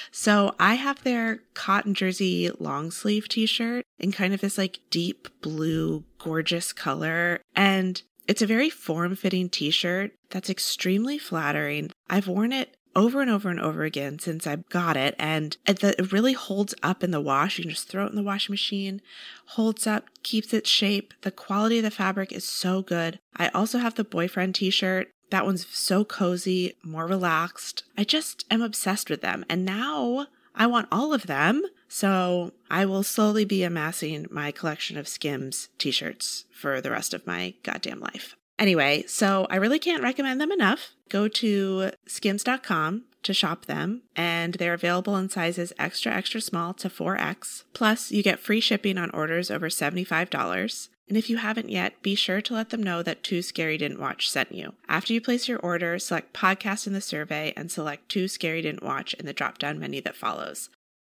So I have their cotton jersey long sleeve t-shirt in kind of this like deep blue, gorgeous color. And it's a very form-fitting t-shirt that's extremely flattering. I've worn it over and over and over again since I got it, and it, it really holds up in the wash. You can just throw it in the washing machine, holds up, keeps its shape. The quality of the fabric is so good. I also have the boyfriend t-shirt. That one's so cozy, more relaxed. I just am obsessed with them, and now I want all of them. So I will slowly be amassing my collection of Skims t-shirts for the rest of my goddamn life. Anyway, so I really can't recommend them enough. Go to skims dot com to shop them, and they're available in sizes extra, extra small to four X. Plus, you get free shipping on orders over seventy-five dollars. And if you haven't yet, be sure to let them know that Too Scary Didn't Watch sent you. After you place your order, select podcast in the survey and select Too Scary Didn't Watch in the drop-down menu that follows.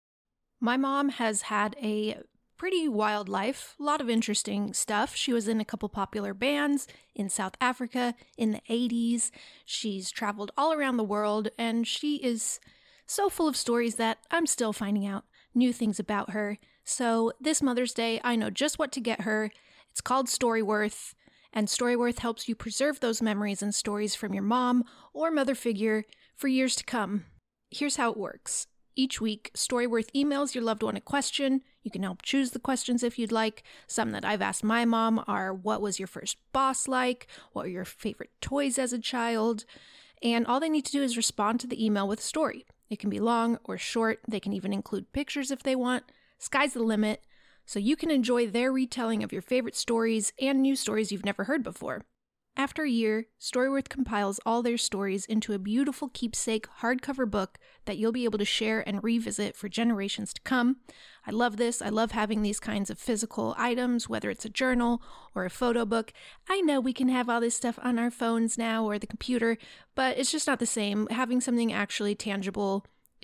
My mom has had a pretty wild life, a lot of interesting stuff. She was in a couple popular bands in South Africa in the eighties. She's traveled all around the world, and she is so full of stories that I'm still finding out new things about her. So this Mother's Day, I know just what to get her. It's called Storyworth, and Storyworth helps you preserve those memories and stories from your mom or mother figure for years to come. Here's how it works. Each week, Storyworth emails your loved one a question. You can help choose the questions if you'd like. Some that I've asked my mom are, what was your first boss like? What were your favorite toys as a child? And all they need to do is respond to the email with a story. It can be long or short. They can even include pictures if they want. Sky's the limit. So you can enjoy their retelling of your favorite stories and new stories you've never heard before. After a year, Storyworth compiles all their stories into a beautiful keepsake hardcover book that you'll be able to share and revisit for generations to come. I love this. I love having these kinds of physical items, whether it's a journal or a photo book. I know we can have all this stuff on our phones now or the computer, but it's just not the same. Having something actually tangible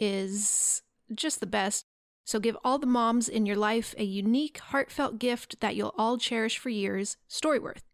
is just the best. So give all the moms in your life a unique, heartfelt gift that you'll all cherish for years, Storyworth.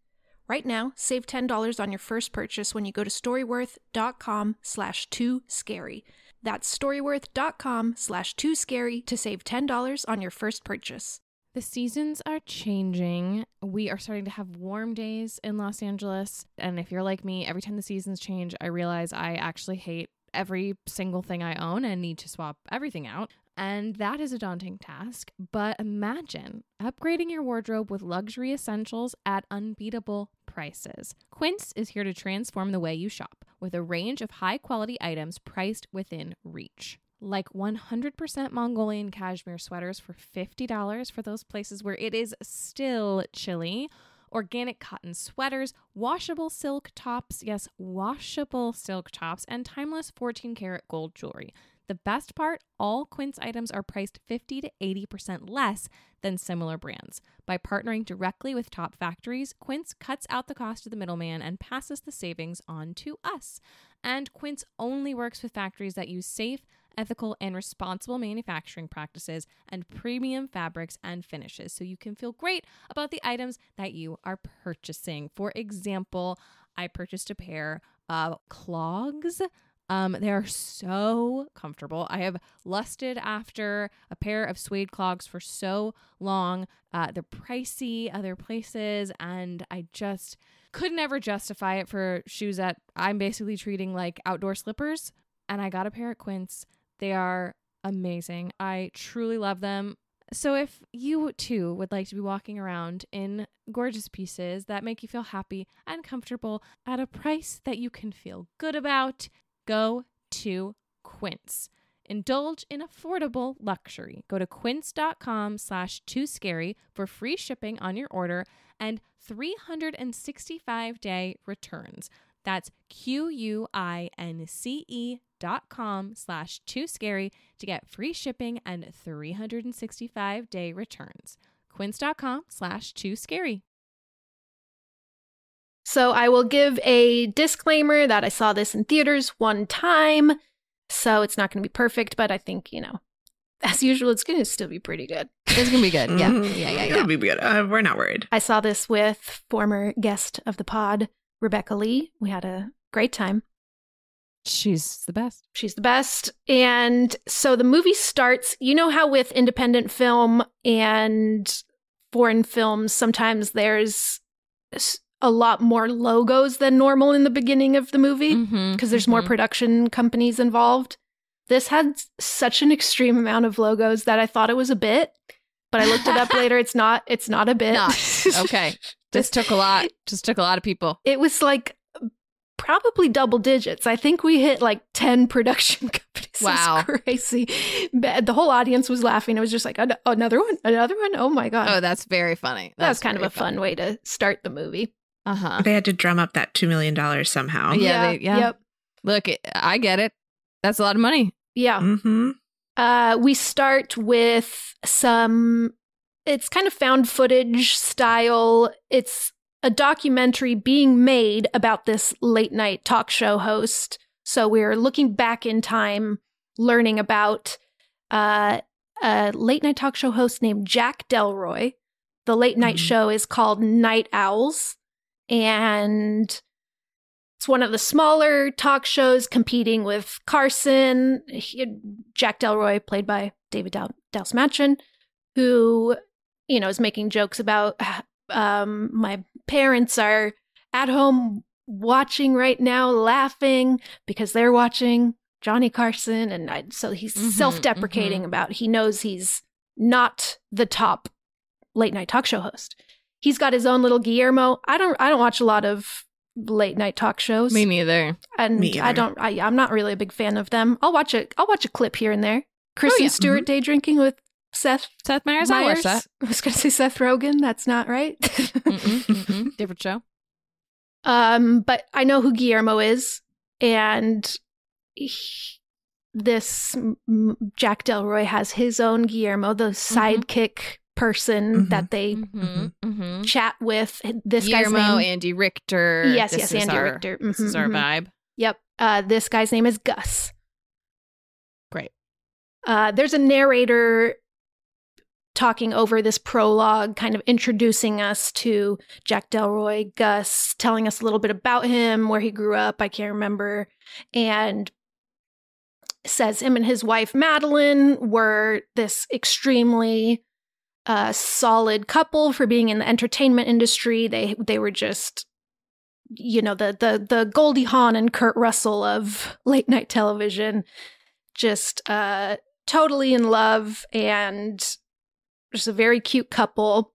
Right now, save ten dollars on your first purchase when you go to storyworth.com slash too scary. That's storyworth.com slash too scary to save ten dollars on your first purchase. The seasons are changing. We are starting to have warm days in Los Angeles. And if you're like me, every time the seasons change, I realize I actually hate every single thing I own and need to swap everything out. And that is a daunting task. But imagine upgrading your wardrobe with luxury essentials at unbeatable prices. Quince is here to transform the way you shop with a range of high-quality items priced within reach. Like one hundred percent Mongolian cashmere sweaters for fifty dollars for those places where it is still chilly. Organic cotton sweaters, washable silk tops, yes, washable silk tops, and timeless fourteen karat gold jewelry. The best part, all Quince items are priced fifty to eighty percent less than similar brands. By partnering directly with top factories, Quince cuts out the cost of the middleman and passes the savings on to us. And Quince only works with factories that use safe, ethical, and responsible manufacturing practices and premium fabrics and finishes, so you can feel great about the items that you are purchasing. For example, I purchased a pair of clogs. Um, they are so comfortable. I have lusted after a pair of suede clogs for so long. Uh, they're pricey other places, and I just could never justify it for shoes that I'm basically treating like outdoor slippers. And I got a pair at Quince. They are amazing. I truly love them. So if you too would like to be walking around in gorgeous pieces that make you feel happy and comfortable at a price that you can feel good about, go to Quince. Indulge in affordable luxury. Go to quince.com slash too scary for free shipping on your order and three hundred sixty-five day returns. That's Q-U-I-N-C-E dot com slash too scary to get free shipping and three hundred sixty-five day returns. Quince.com slash too scary. So I will give a disclaimer that I saw this in theaters one time, so it's not going to be perfect, but I think, you know, as usual, it's going to still be pretty good. It's going to be good. Yeah. Mm-hmm. Yeah, yeah, yeah. It'll be good. Uh, we're not worried. I saw this with former guest of the pod, Rebecca Lee. We had a great time. She's the best. She's the best. And so the movie starts, you know how with independent film and foreign films, sometimes there's a lot more logos than normal in the beginning of the movie because Mm-hmm, there's mm-hmm. more production companies involved. This had such an extreme amount of logos that I thought it was a bit, but I looked it up later. It's not, it's not a bit. Not. Okay. This took a lot. Just took a lot of people. It was like probably double digits. I think we hit like ten production companies. Wow. It was crazy. The whole audience was laughing. It was just like, "An- another one, another one. Oh my God. Oh, that's very funny. that was That's kind of very a fun funny. way to start the movie. Uh-huh. They had to drum up that two million dollars somehow. Yeah, they- yeah. Yep. Look, it- I get it. That's a lot of money. Yeah. Mm-hmm. Uh, we start with some, it's kind of found footage style. It's a documentary being made about this late night talk show host. So we're looking back in time, learning about uh, a late night talk show host named Jack Delroy. The late night Mhm. show is called Night Owls, and it's one of the smaller talk shows competing with Carson. He, Jack Delroy, played by David Dal- Dalsmatchin, who, you know, is making jokes about um, my parents are at home watching right now, laughing because they're watching Johnny Carson. And I, so he's Mhm, self-deprecating mhm. about, he knows he's not the top late night talk show host. He's got his own little Guillermo. I don't, I don't watch a lot of late night talk shows. Me neither. And Me I either. don't, I, I'm not really a big fan of them. I'll watch a, I'll watch a clip here and there. Kristen yeah. Stewart day drinking with Seth Seth Meyers, I watch that. I was going to say Seth Rogen. That's not right. Mm-mm, mm-mm. Different show. um, but I know who Guillermo is, and he, this m- Jack Delroy has his own Guillermo, the sidekick person Mhm. that they Mm-hmm, mm-hmm. chat with. This Guillermo, guy's name. Andy Richter. Yes, This yes, is Andy our- Richter. This Mhm, is our mhm. vibe. Yep. Uh, this guy's name is Gus. Great. Uh, there's a narrator talking over this prologue, kind of introducing us to Jack Delroy, Gus, telling us a little bit about him, where he grew up, I can't remember, and says him and his wife, Madeline, were this extremely uh, solid couple for being in the entertainment industry. They they were just, you know, the the the Goldie Hawn and Kurt Russell of late night television, just uh, totally in love and just a very cute couple.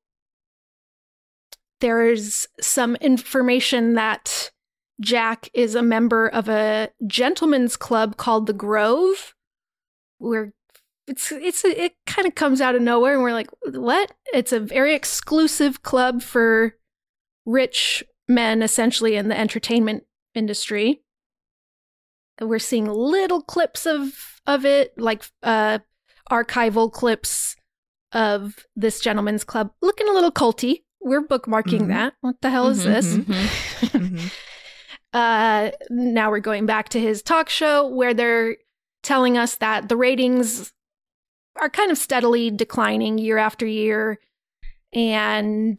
There's some information that Jack is a member of a gentleman's club called the Grove, where it's it's it kind of comes out of nowhere, and we're like, what? It's a very exclusive club for rich men, essentially, in the entertainment industry. We're seeing little clips of of it, like uh, archival clips of this gentleman's club, looking a little culty. We're bookmarking mm-hmm. that. What the hell is mm-hmm, this? Mm-hmm. mm-hmm. Uh, now we're going back to his talk show where they're telling us that the ratings are kind of steadily declining year after year. And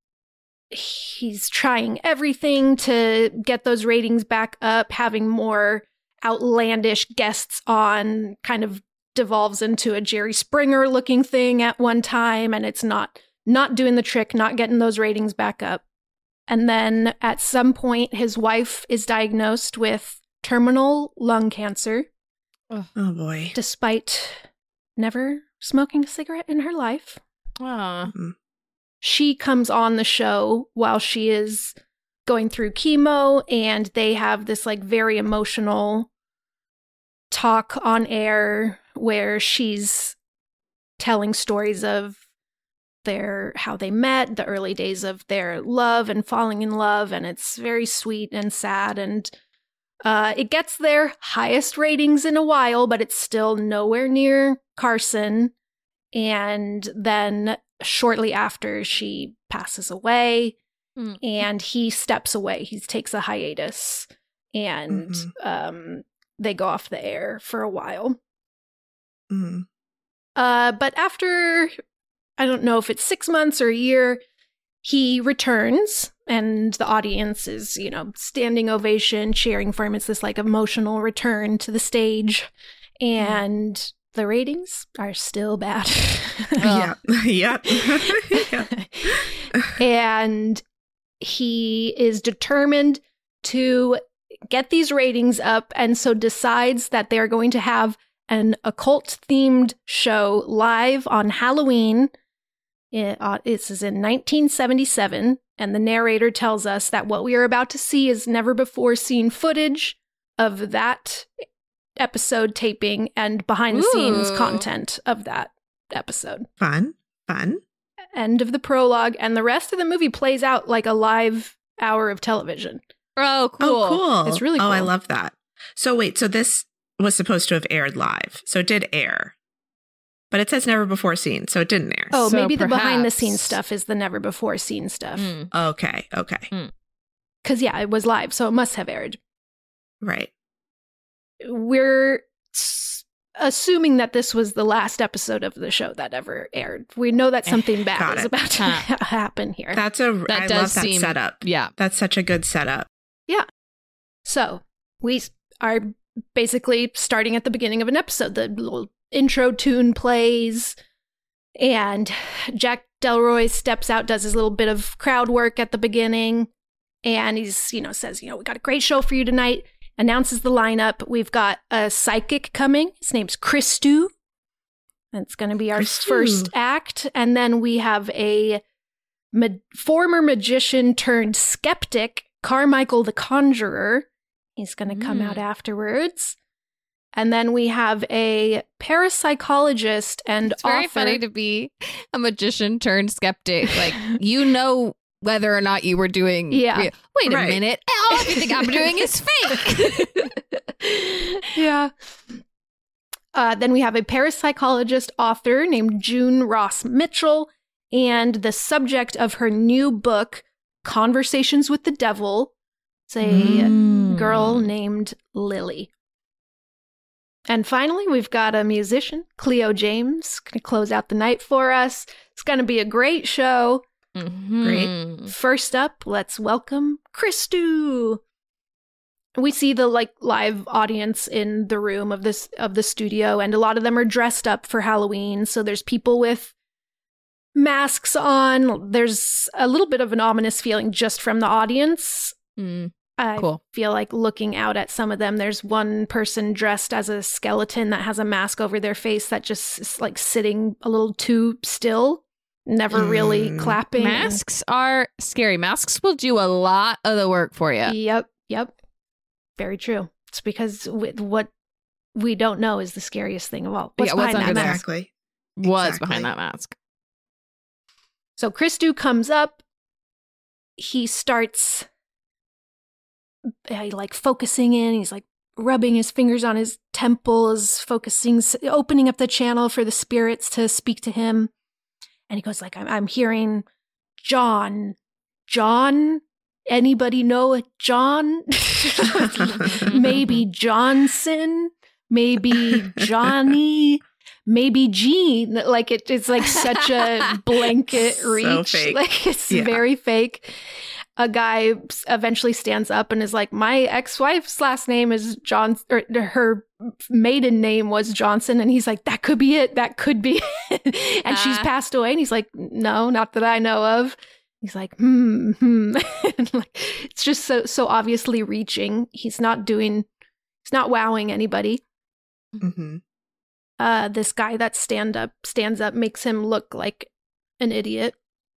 he's trying everything to get those ratings back up, having more outlandish guests on, kind of devolves into a Jerry Springer looking thing at one time. And it's not, not doing the trick, not getting those ratings back up. And then at some point, his wife is diagnosed with terminal lung cancer. Oh, oh boy. Despite never smoking a cigarette in her life. Aww. Mm-hmm. She comes on the show while she is going through chemo, and they have this like very emotional talk on air where she's telling stories of their how they met, the early days of their love and falling in love, and it's very sweet and sad, and uh, it gets their highest ratings in a while, but it's still nowhere near Carson. And then shortly after, she passes away, mm. and he steps away. He takes a hiatus, and mm-hmm. um, they go off the air for a while. Mm. Uh, but after, I don't know if it's six months or a year, he returns, and the audience is, you know, standing ovation, cheering for him. It's this like emotional return to the stage, and mm. the ratings are still bad. Yeah. Yeah. Yeah. And he is determined to get these ratings up, and so decides that they're going to have an occult-themed show live on Halloween. It, uh, this is in nineteen seventy-seven, and the narrator tells us that what we are about to see is never-before-seen footage of that episode taping and behind-the-scenes content of that episode. Fun, fun. End of the prologue, and the rest of the movie plays out like a live hour of television. Oh, cool. Oh, cool. It's really cool. Oh, I love that. So wait, so this was supposed to have aired live. So it did air. But it says never before seen, so it didn't air. Oh, so maybe perhaps... the behind the scenes stuff is the never before seen stuff. Mm. Okay, okay. Mm. Because, yeah, it was live, so it must have aired. Right. We're s- assuming that this was the last episode of the show that ever aired. We know that something bad Got is it. about to ha- happen here. That's a, That I does love that seem- setup. Yeah. That's such a good setup. Yeah. So we are basically starting at the beginning of an episode. The little intro tune plays, and Jack Delroy steps out, does his little bit of crowd work at the beginning, and he's, you know, says, you know, we got a great show for you tonight, announces the lineup. We've got a psychic coming. His name's Christou. That's going to be our Christou. first act. And then we have a ma- former magician turned skeptic, Carmichael the Conjurer. He's going to come Mm. out afterwards. And then we have a parapsychologist and It's very author. funny to be a magician turned skeptic. Like, you know whether or not you were doing... Yeah. Real. Wait Right. a minute. All everything I'm doing is fake. Yeah. Uh, then we have a parapsychologist author named June Ross Mitchell, and the subject of her new book, Conversations with the Devil, it's a Mm. girl named Lily. And finally, we've got a musician, Cleo James, going to close out the night for us. It's going to be a great show. Mm-hmm. Great. First up, let's welcome Christu. We see the like live audience in the room of this of the studio, and a lot of them are dressed up for Halloween. So there's people with masks on. There's a little bit of an ominous feeling just from the audience. Mm. I Cool. feel like looking out at some of them, there's one person dressed as a skeleton that has a mask over their face that just is like sitting a little too still, never really Mm. clapping. Masks are scary. Masks will do a lot of the work for you. Yep, yep. Very true. It's because with what we don't know is the scariest thing of all. What's Yeah, what's behind under that there? mask? Exactly. Was Exactly. behind that mask. So Christu comes up. He starts uh, like focusing in. He's like rubbing his fingers on his temples, focusing, s- opening up the channel for the spirits to speak to him. And he goes like, I'm, I'm hearing John. John? Anybody know a John? Maybe Johnson? Maybe Johnny? Maybe Jean? Like it, it's like such a blanket So reach. fake. Like it's Yeah. very fake. A guy eventually stands up and is like, my ex-wife's last name is John, or her maiden name was Johnson. And he's like, that could be it. That could be it. And she's Ah. passed away. And he's like, no, not that I know of. He's like, hmm, hmm. And like, it's just so, so obviously reaching. He's not doing, he's not wowing anybody. Mm-hmm. Uh, this guy that stand up stands up makes him look like an idiot.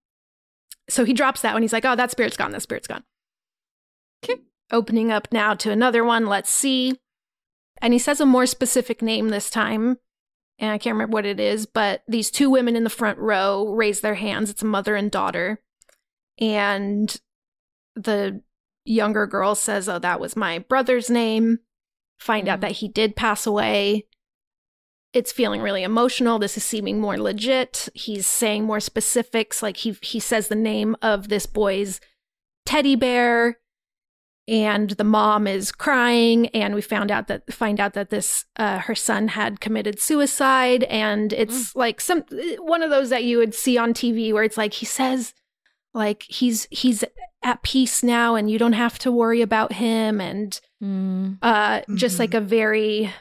So he drops that one. He's like, oh, that spirit's gone. That spirit's gone. Okay. Opening up now to another one. Let's see. And he says a more specific name this time. And I can't remember what it is, but these two women in the front row raise their hands. It's a mother and daughter. And the younger girl says, oh, that was my brother's name. Find out Mhm. that he did pass away. It's feeling really emotional. This is seeming more legit. He's saying more specifics. Like he he says the name of this boy's teddy bear, and the mom is crying. And we found out that find out that this uh, her son had committed suicide. And it's like some one of those that you would see on T V where it's like he says like he's he's at peace now, and you don't have to worry about him. And Mm. uh, just Mhm. like a very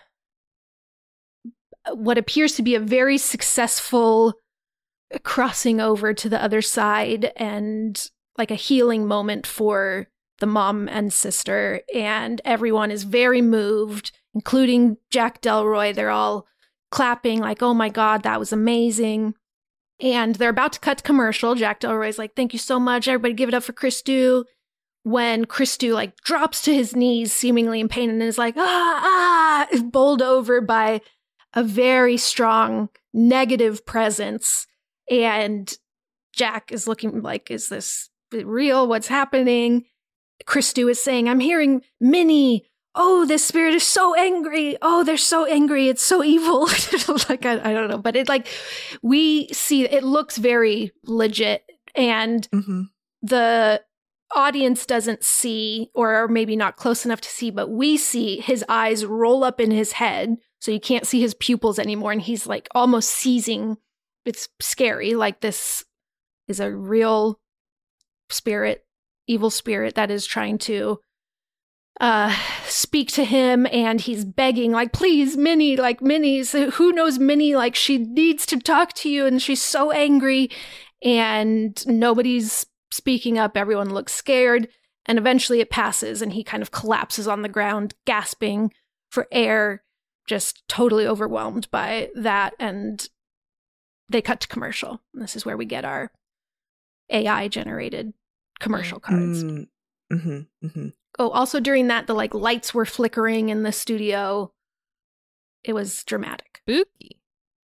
what appears to be a very successful crossing over to the other side, and like a healing moment for the mom and sister. And everyone is very moved, including Jack Delroy. They're all clapping like, oh my God, that was amazing. And they're about to cut to commercial. Jack Delroy's like, thank you so much. Everybody give it up for Christu. When Christu like drops to his knees, seemingly in pain, and is like, ah, ah, bowled over by a very strong negative presence. And Jack is looking like, is this real? What's happening? Christu is saying, I'm hearing Minnie. Oh, this spirit is so angry. Oh, they're so angry. It's so evil. Like, I, I don't know. But it like, we see, it looks very legit. And Mm-hmm. the audience doesn't see, or maybe not close enough to see, but we see his eyes roll up in his head. So you can't see his pupils anymore. And he's like almost seizing. It's scary. Like this is a real spirit, evil spirit that is trying to uh, speak to him. And he's begging like, please, Minnie, like Minnie, so who knows Minnie? Like she needs to talk to you. And she's so angry, and nobody's speaking up. Everyone looks scared. And eventually it passes, and he kind of collapses on the ground, gasping for air, just totally overwhelmed by that. And they cut to commercial. And this is where we get our A I generated commercial cards. Mm-hmm. Mm-hmm. Oh, also during that, the like lights were flickering in the studio. It was dramatic. Spooky.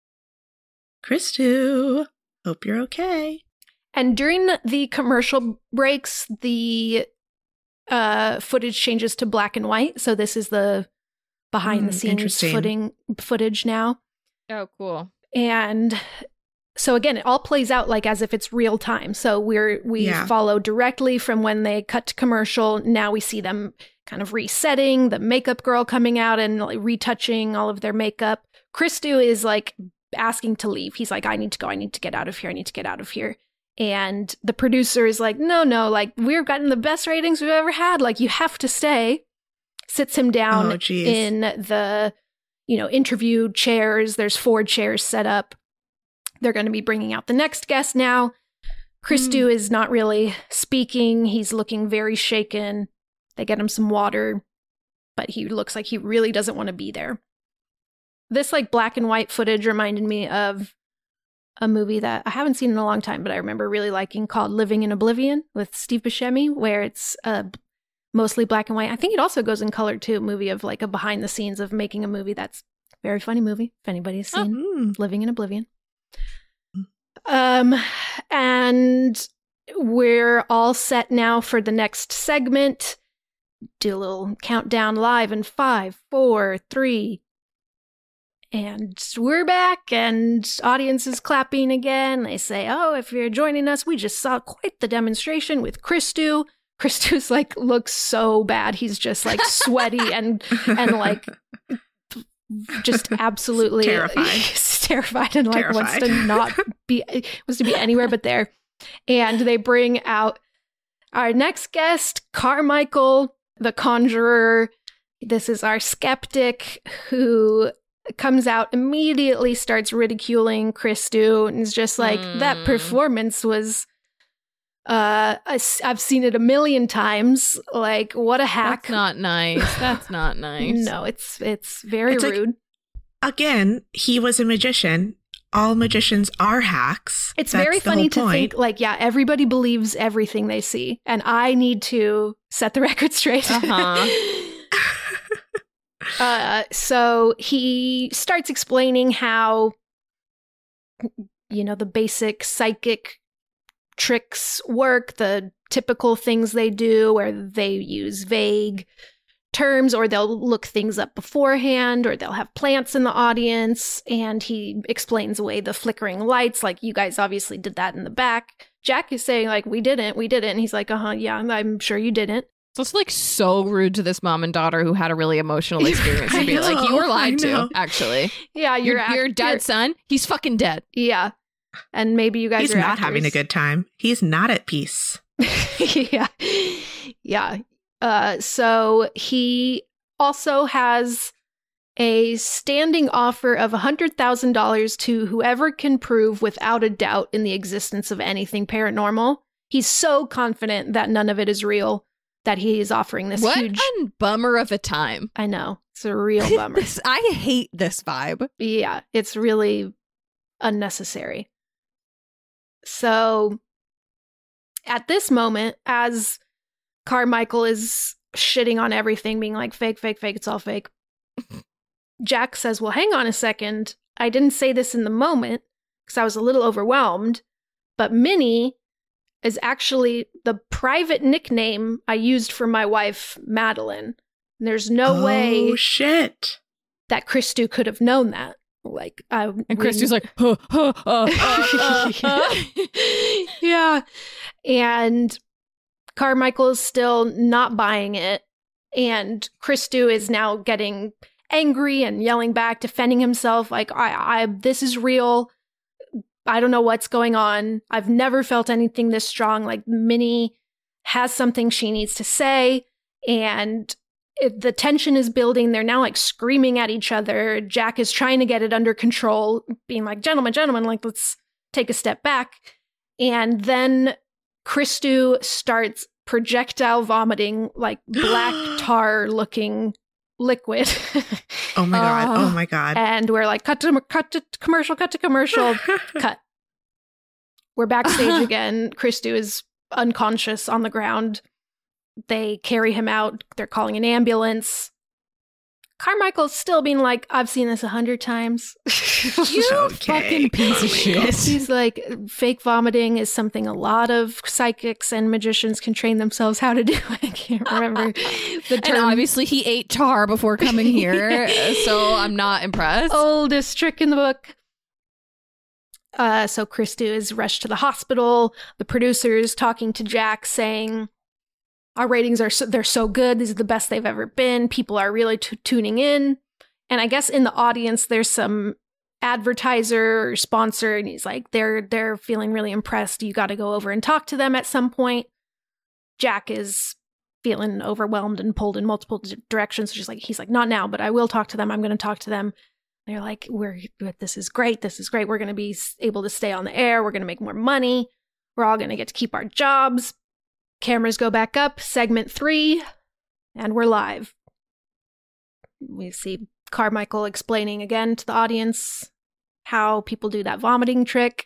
Christu, hope you're okay. And during the commercial breaks, the uh, footage changes to black and white. So this is the behind the Mm, scenes interesting. footing footage now. Oh, cool. And so again, it all plays out like as if it's real time. So we're we Yeah. follow directly from when they cut to commercial. Now we see them kind of resetting, the makeup girl coming out and like, retouching all of their makeup. Christu is like asking to leave. He's like, I need to go. I need to get out of here. I need to get out of here. And the producer is like, no, no, like we've gotten the best ratings we've ever had. Like you have to stay. Sits him down Oh, geez. in the, you know, interview chairs. There's four chairs set up. They're going to be bringing out the next guest now. Christu Hmm. is not really speaking. He's looking very shaken. They get him some water, but he looks like he really doesn't want to be there. This like black and white footage reminded me of a movie that I haven't seen in a long time, but I remember really liking, called Living in Oblivion with Steve Buscemi, where it's uh, mostly black and white. I think it also goes in color too, a movie of like a behind the scenes of making a movie. That's a very funny movie, if anybody's seen Mm. Living in Oblivion. Um, and we're all set now for the next segment. Do a little countdown live in five, four, three. And we're back, and audience is clapping again. They say, oh, if you're joining us, we just saw quite the demonstration with Christu. Christu's like, looks so bad. He's just like sweaty and and like just absolutely Terrified. he's terrified and like wants Terrified. to not be wants to be anywhere but there. And they bring out our next guest, Carmichael, the Conjurer. This is our skeptic who comes out, immediately starts ridiculing Christu, and is just like, Mm. that performance was uh I s- I've seen it a million times. Like, what a hack. That's not nice. That's not nice. No, it's it's very It's like- rude. Again, he was a magician. All magicians are hacks. It's That's very the funny whole to point. think, like, yeah, everybody believes everything they see, and I need to set the record straight. Uh-huh. Uh, so he starts explaining how, you know, the basic psychic tricks work, the typical things they do, where they use vague terms, or they'll look things up beforehand, or they'll have plants in the audience. And he explains away the flickering lights, like, you guys obviously did that in the back. Jack is saying, like, we didn't, we didn't. And he's like, uh-huh, yeah, I'm sure you didn't. So it's like so rude to this mom and daughter who had a really emotional experience. To be I like, you know, were I lied to, know. actually. Yeah, Your, you're act- your dead you're- son, he's fucking dead. Yeah. And maybe you guys He's are not actors. having a good time. He's not at peace. yeah. Yeah. Uh, so he also has a standing offer of one hundred thousand dollars to whoever can prove without a doubt in the existence of anything paranormal. He's so confident that none of it is real that he is offering this What huge... a bummer of a time. I know. It's a real bummer. This, I hate this vibe. Yeah, it's really unnecessary. So at this moment, as Carmichael is shitting on everything, being like, fake, fake, fake, it's all fake, Jack says, well, hang on a second. I didn't say this in the moment because I was a little overwhelmed, but Minnie is actually the private nickname I used for my wife, Madeline. And there's no oh, way shit. that Christu could have known that. Like, I And Christy's like, huh, huh, uh, uh, uh, uh. yeah. And Carmichael is still not buying it. And Christu is now getting angry and yelling back, defending himself. Like, I, I, this is real. I don't know what's going on. I've never felt anything this strong. Like, Minnie has something she needs to say. And it, the tension is building. They're now like screaming at each other. Jack is trying to get it under control, being like, gentlemen, gentlemen, like, let's take a step back. And then Christu starts projectile vomiting like black tar looking liquid. Oh my god. Uh, Oh my god. And we're like, cut to cut to commercial, cut to commercial, cut. We're backstage again. Christu is unconscious on the ground. They carry him out. They're calling an ambulance. Carmichael's still being like, I've seen this a hundred times. You Okay. fucking piece of shit. He's like, fake vomiting is something a lot of psychics and magicians can train themselves how to do. I can't remember the And term. obviously he ate tar before coming here, so I'm not impressed. Oldest trick in the book. Uh, so Christy is rushed to the hospital. The producers talking to Jack saying, our ratings are so, they're so good. These are the best they've ever been. People are really t- tuning in. And I guess in the audience, there's some advertiser or sponsor, and he's like, they're they're feeling really impressed. You got to go over and talk to them at some point. Jack is feeling overwhelmed and pulled in multiple d- directions. She's like, he's like, not now, but I will talk to them. I'm going to talk to them. They're like, we're this is great. This is great. We're going to be able to stay on the air. We're going to make more money. We're all going to get to keep our jobs. Cameras go back up. Segment three, and we're live. We see Carmichael explaining again to the audience how people do that vomiting trick.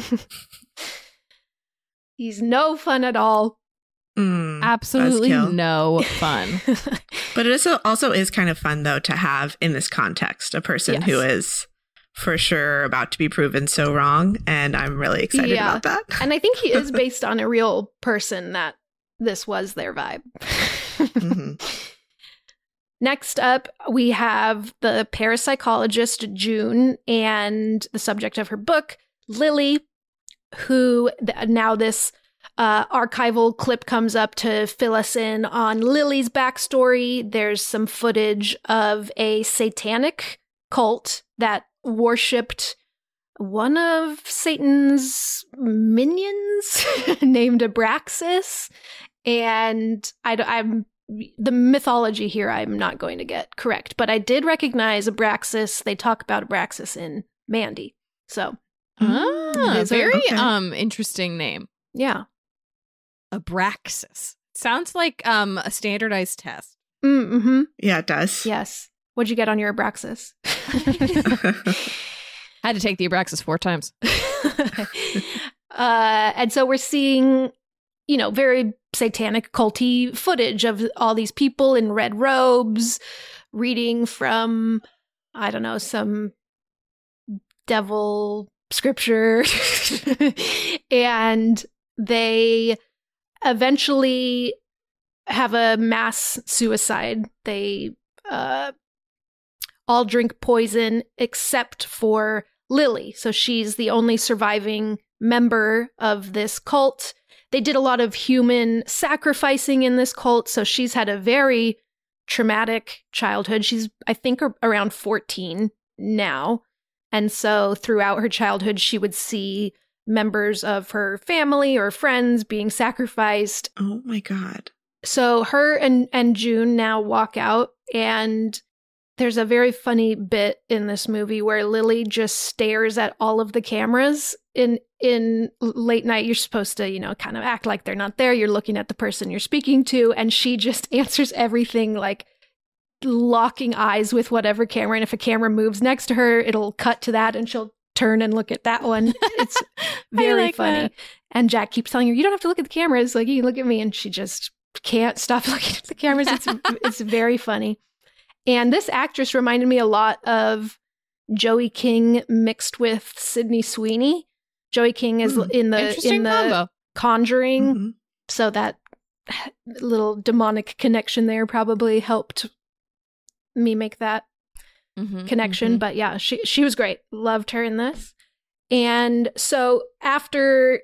He's no fun at all. Mm, Absolutely no fun. But it is also is kind of fun, though, to have in this context a person Yes. who is for sure about to be proven so wrong. And I'm really excited Yeah. about that. And I think he is based on a real person that this was their vibe. Mhm. Next up, we have the parapsychologist, June, and the subject of her book, Lily, who th- now this uh, archival clip comes up to fill us in on Lily's backstory. There's some footage of a satanic cult that worshipped one of Satan's minions named Abraxas. And I, I'm the mythology here I'm not going to get correct, but I did recognize Abraxas. They talk about Abraxas in Mandy. So, Ah, Is it? very Okay. um interesting name. yeah. Abraxas. Sounds like um a standardized test. Mm-hmm. Yeah, it does. Yes. What'd you get on your Abraxas? I had to take the Abraxas four times. uh, and so we're seeing, you know, very satanic culty footage of all these people in red robes reading from, I don't know, some devil scripture. And they eventually have a mass suicide. They uh, all drink poison except for Lily. So she's the only surviving member of this cult. They did a lot of human sacrificing in this cult, so she's had a very traumatic childhood. She's, I think, ar- around fourteen now. And so throughout her childhood, she would see members of her family or friends being sacrificed. Oh my God. So her and, and June now walk out, and there's a very funny bit in this movie where Lily just stares at all of the cameras. In in late night, you're supposed to, you know, kind of act like they're not there. You're looking at the person you're speaking to, and she just answers everything like locking eyes with whatever camera. And if a camera moves next to her, it'll cut to that, and she'll turn and look at that one. It's very like funny. that. And Jack keeps telling her, you don't have to look at the cameras. Like, you can look at me. And she just can't stop looking at the cameras. It's it's very funny. And this actress reminded me a lot of Joey King mixed with Sydney Sweeney. Joey King is Hmm. in the Interesting in the combo. Conjuring, Mhm. so that little demonic connection there probably helped me make that Mhm, connection. mhm. But yeah, she she was great. Loved her in this. And so after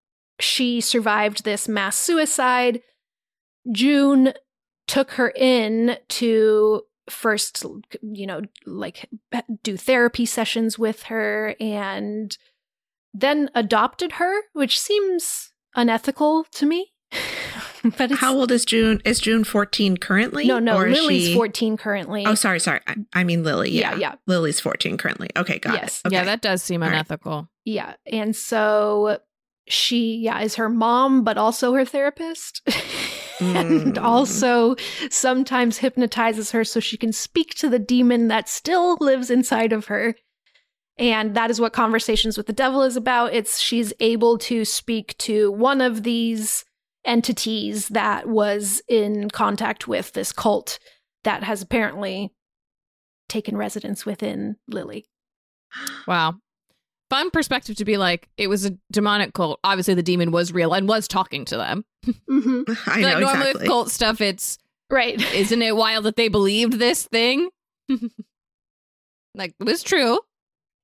she survived this mass suicide, June took her in to first, you know, like do therapy sessions with her, and then adopted her, which seems unethical to me. But it's, How old is June? Is June fourteen currently? no, no, Or is Lily's she- fourteen currently. Oh, sorry, sorry. I, I mean Lily. Yeah, Yeah, yeah. Lily's fourteen currently. Okay, got Yes. it. Okay. Yeah, that does seem All right. unethical. Yeah. And so she, yeah, is her mom, but also her therapist. And Mm. also sometimes hypnotizes her so she can speak to the demon that still lives inside of her. And that is what Conversations with the Devil is about. It's she's able to speak to one of these entities that was in contact with this cult that has apparently taken residence within Lily. Wow. Fun perspective to be like, it was a demonic cult. Obviously, the demon was real and was talking to them. Mm-hmm. I like know normally exactly. with cult stuff, it's Right. isn't it wild that they believed this thing? Like, it was true.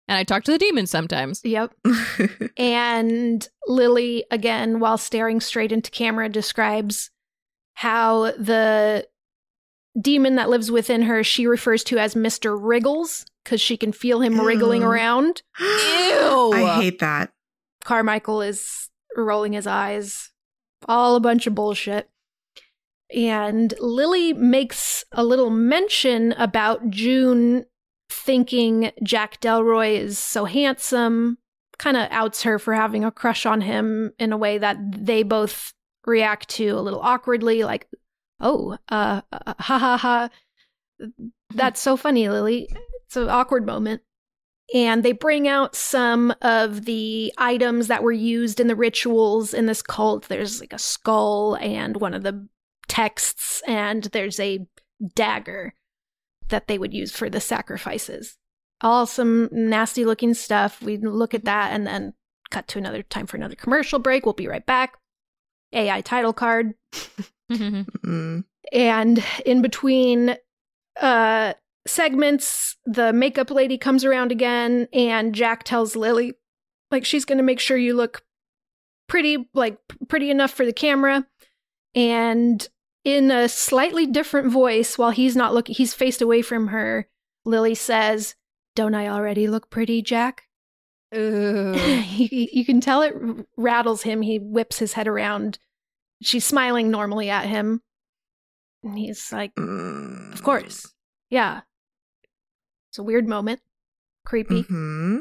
And I talk to the demons sometimes. Yep. And Lily, again, while staring straight into camera, describes how the demon that lives within her, she refers to as Mister Wriggles, because she can feel him Ew. wriggling around. Ew. I hate that. Carmichael is rolling his eyes. All a bunch of bullshit. And Lily makes a little mention about June thinking Jack Delroy is so handsome, kind of outs her for having a crush on him in a way that they both react to a little awkwardly, like, oh, uh, uh ha ha ha. That's so funny, Lily. It's an awkward moment. And they bring out some of the items that were used in the rituals in this cult. There's like a skull and one of the texts, and there's a dagger that they would use for the sacrifices. All some nasty looking stuff. We look at that and then cut to another time for another commercial break. We'll be right back. A I title card. Mm. And in between uh, segments, the makeup lady comes around again, and Jack tells Lily, like, she's going to make sure you look pretty, like, pretty enough for the camera. And in a slightly different voice, while he's not looking, he's faced away from her, Lily says, "Don't I already look pretty, Jack?" you, you can tell it rattles him. He whips his head around. She's smiling normally at him. And he's like, Mm. of course. Yeah. It's a weird moment. Creepy. Mm-hmm.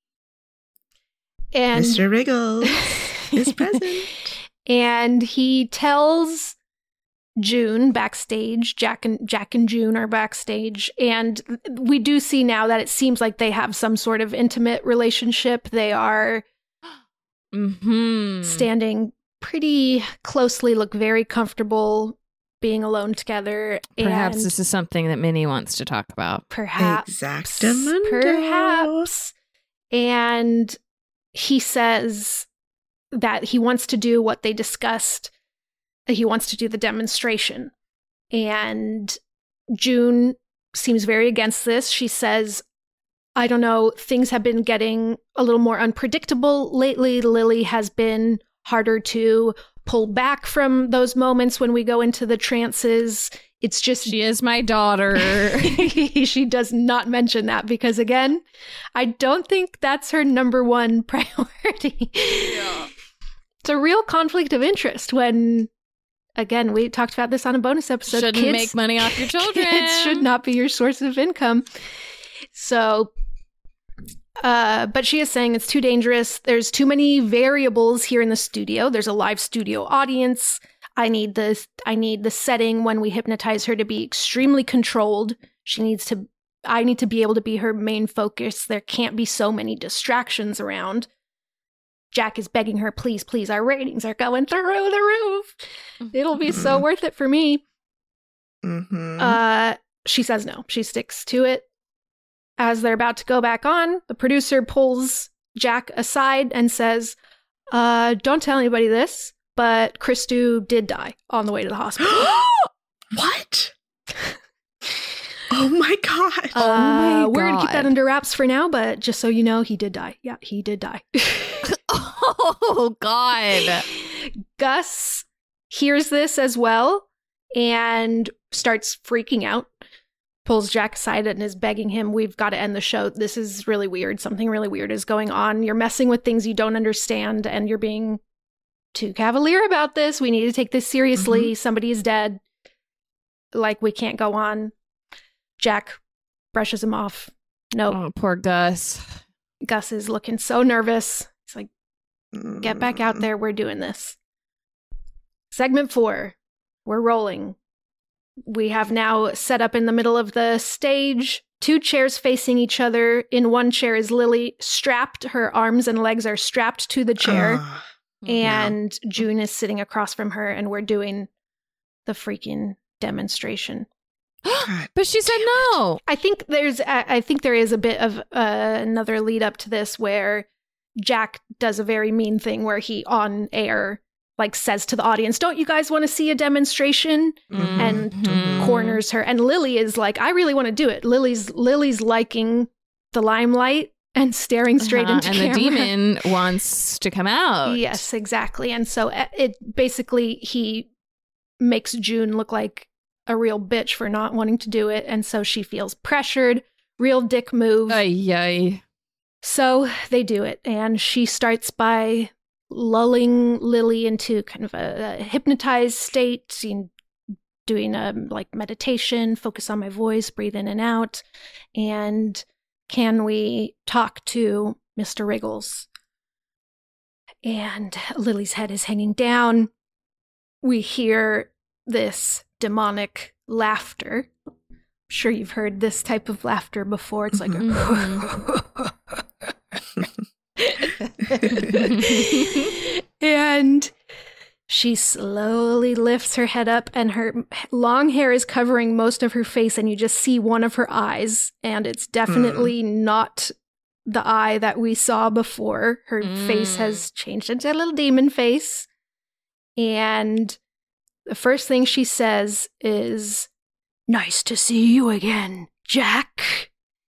And Mister Wriggles is present. And he tells June backstage, Jack and Jack and June are backstage, and we do see now that it seems like they have some sort of intimate relationship. They are Mm-hmm. standing pretty closely, look very comfortable being alone together. Perhaps and this is something that Minnie wants to talk about. perhaps, Exactamundo. perhaps. And he says that he wants to do what they discussed. He wants to do the demonstration. And June seems very against this. She says, I don't know, things have been getting a little more unpredictable lately. Lily has been harder to pull back from those moments when we go into the trances. It's just She is my daughter. she does not mention that because, again, I don't think that's her number one priority. Yeah. It's a real conflict of interest when, again, we talked about this on a bonus episode. Shouldn't Kids- make money off your children. Kids should not be your source of income. So, uh, but she is saying it's too dangerous. There's too many variables here in the studio. There's a live studio audience. I need the I need the setting when we hypnotize her to be extremely controlled. She needs to I need to be able to be her main focus. There can't be so many distractions around. Jack is begging her, please, please, our ratings are going through the roof. It'll be so worth it for me. Mm-hmm. Uh, she says no. She sticks to it. As they're about to go back on, the producer pulls Jack aside and says, uh, don't tell anybody this, but Christu did die on the way to the hospital. What? Oh my god. Oh my Uh, we're going to keep God. that under wraps for now, but just so you know, he did die. Yeah, he did die. Oh, God. Gus hears this as well and starts freaking out. Pulls Jack aside and is begging him, we've got to end the show. This is really weird. Something really weird is going on. You're messing with things you don't understand and you're being too cavalier about this. We need to take this seriously. Mm-hmm. Somebody is dead. Like, we can't go on. Jack brushes him off. Nope. Oh, poor Gus. Gus is looking so nervous. He's like, get back out there. We're doing this. Segment four. We're rolling. We have now set up in the middle of the stage, two chairs facing each other. In one chair is Lily strapped. Her arms and legs are strapped to the chair. Ah, and June is sitting across from her, and we're doing the freaking demonstration. God. But she said no. I think there's, I I think there is a bit of uh, another lead up to this where Jack does a very mean thing where he on air like says to the audience, "Don't you guys want to see a demonstration?" and Mhm. corners her. And Lily is like, "I really want to do it." Lily's Lily's liking the limelight, and staring straight uh-huh. into and camera. the demon wants to come out. Yes, exactly. And so it basically, he makes June look like a real bitch for not wanting to do it. And so she feels pressured. Real dick move. Ay, ay. So they do it. And she starts by lulling Lily into kind of a, a hypnotized state, doing a like meditation, focus on my voice, breathe in and out. And can we talk to Mister Wriggles? And Lily's head is hanging down. We hear this demonic laughter. I'm sure you've heard this type of laughter before. It's like a and she slowly lifts her head up, and her long hair is covering most of her face, and you just see one of her eyes, and it's definitely mm. not the eye that we saw before. Her mm. face has changed into a little demon face, and the first thing she says is, "Nice to see you again, Jack."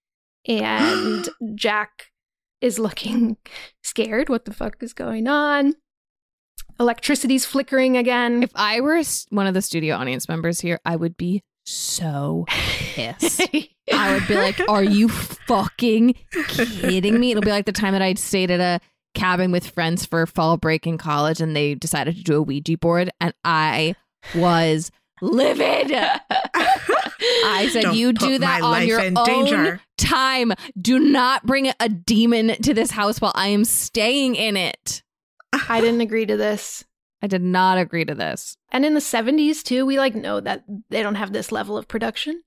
And Jack is looking scared. What the fuck is going on? Electricity's flickering again. If I were one of the studio audience members here, I would be so pissed. I would be like, are you fucking kidding me? It'll be like the time that I stayed at a cabin with friends for fall break in college and they decided to do a Ouija board and I was livid. I said, Don't you do that on your own danger. time. Do not bring a demon to this house while I am staying in it. I didn't agree to this. I did not agree to this. And in the seventies, too, we like know that they don't have this level of production.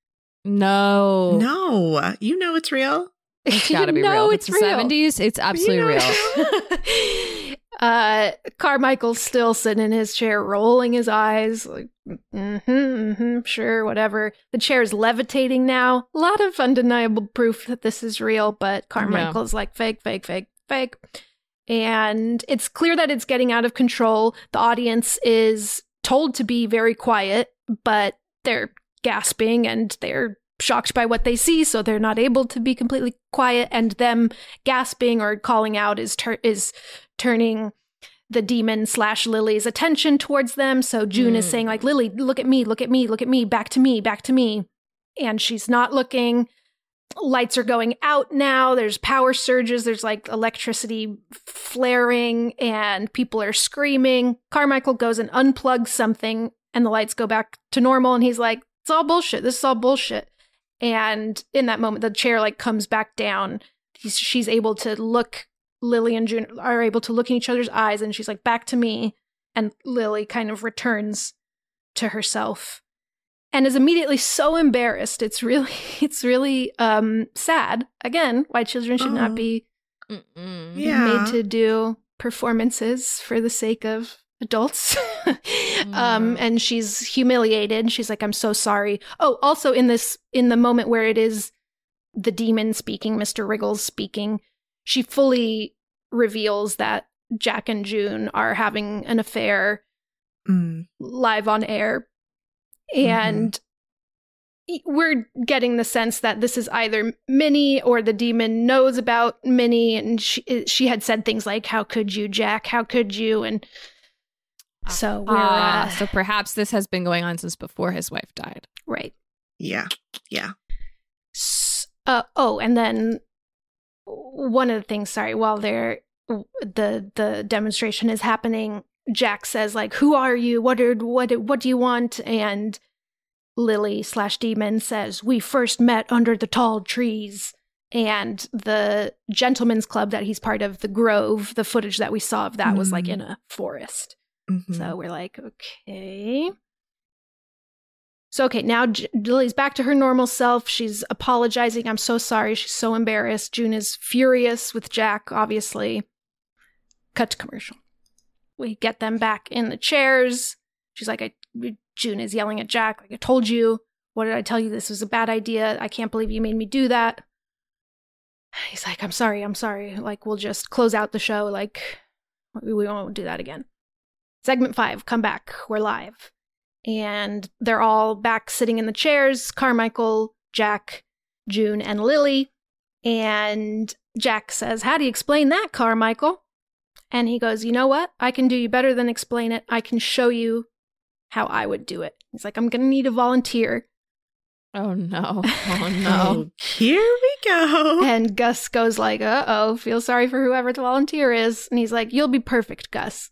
No. No. You know it's real. It's gotta be no, real. If it's it's the real. seventies, it's absolutely You know real. uh, Carmichael's still sitting in his chair, rolling his eyes, like, mm-hmm, mm-hmm, sure, whatever. The chair is levitating now. A lot of undeniable proof that this is real, but Carmichael's yeah. like, fake, fake, fake, fake. And it's clear that it's getting out of control. The audience is told to be very quiet, but they're gasping and they're shocked by what they see, so they're not able to be completely quiet. And them gasping or calling out is tur- is turning the demon slash Lily's attention towards them. So June mm. is saying, like, Lily, look at me, look at me, look at me, back to me, back to me. And she's not looking. Lights are going out now. There's power surges. There's like electricity flaring and people are screaming. Carmichael goes and unplugs something and the lights go back to normal. And he's like, it's all bullshit. This is all bullshit. And in that moment, the chair like comes back down. He's, she's able to look, Lily and June are able to look in each other's eyes. And she's like, back to me. And Lily kind of returns to herself. And is immediately so embarrassed. It's really, it's really um, sad. Again, why children should oh. not be yeah. made to do performances for the sake of adults. mm. um, and she's humiliated. She's like, I'm so sorry. Oh, also in this, in the moment where it is the demon speaking, Mister Wriggles speaking, she fully reveals that Jack and June are having an affair mm. live on air. And mm-hmm. we're getting the sense that this is either Minnie or the demon knows about Minnie. And she, she had said things like, how could you, Jack? How could you? And so we're... Uh, uh, so perhaps this has been going on since before his wife died. Right. Yeah. Yeah. S- uh, oh, and then one of the things, sorry, while they're, the, the demonstration is happening, Jack says, like, who are you? What are, what, what do you want? And Lily slash demon says, we first met under the tall trees. And the gentleman's club that he's part of, the Grove, the footage that we saw of that mm-hmm. was like in a forest. Mm-hmm. So we're like, okay. So, okay, now J- Lily's back to her normal self. She's apologizing. I'm so sorry. She's so embarrassed. June is furious with Jack, obviously. Cut to commercial. We get them back in the chairs. She's like, I, June is yelling at Jack, like, I told you. What did I tell you? This was a bad idea. I can't believe you made me do that. He's like, I'm sorry, I'm sorry. Like, we'll just close out the show. Like, we, we won't do that again. Segment five, come back. We're live. And they're all back sitting in the chairs. Carmichael, Jack, June, and Lily. And Jack says, how do you explain that, Carmichael? And he goes, you know what? I can do you better than explain it. I can show you how I would do it. He's like, I'm going to need a volunteer. Oh, no. Oh, no. Oh, here we go. And Gus goes like, uh-oh, feel sorry for whoever the volunteer is. And he's like, you'll be perfect, Gus.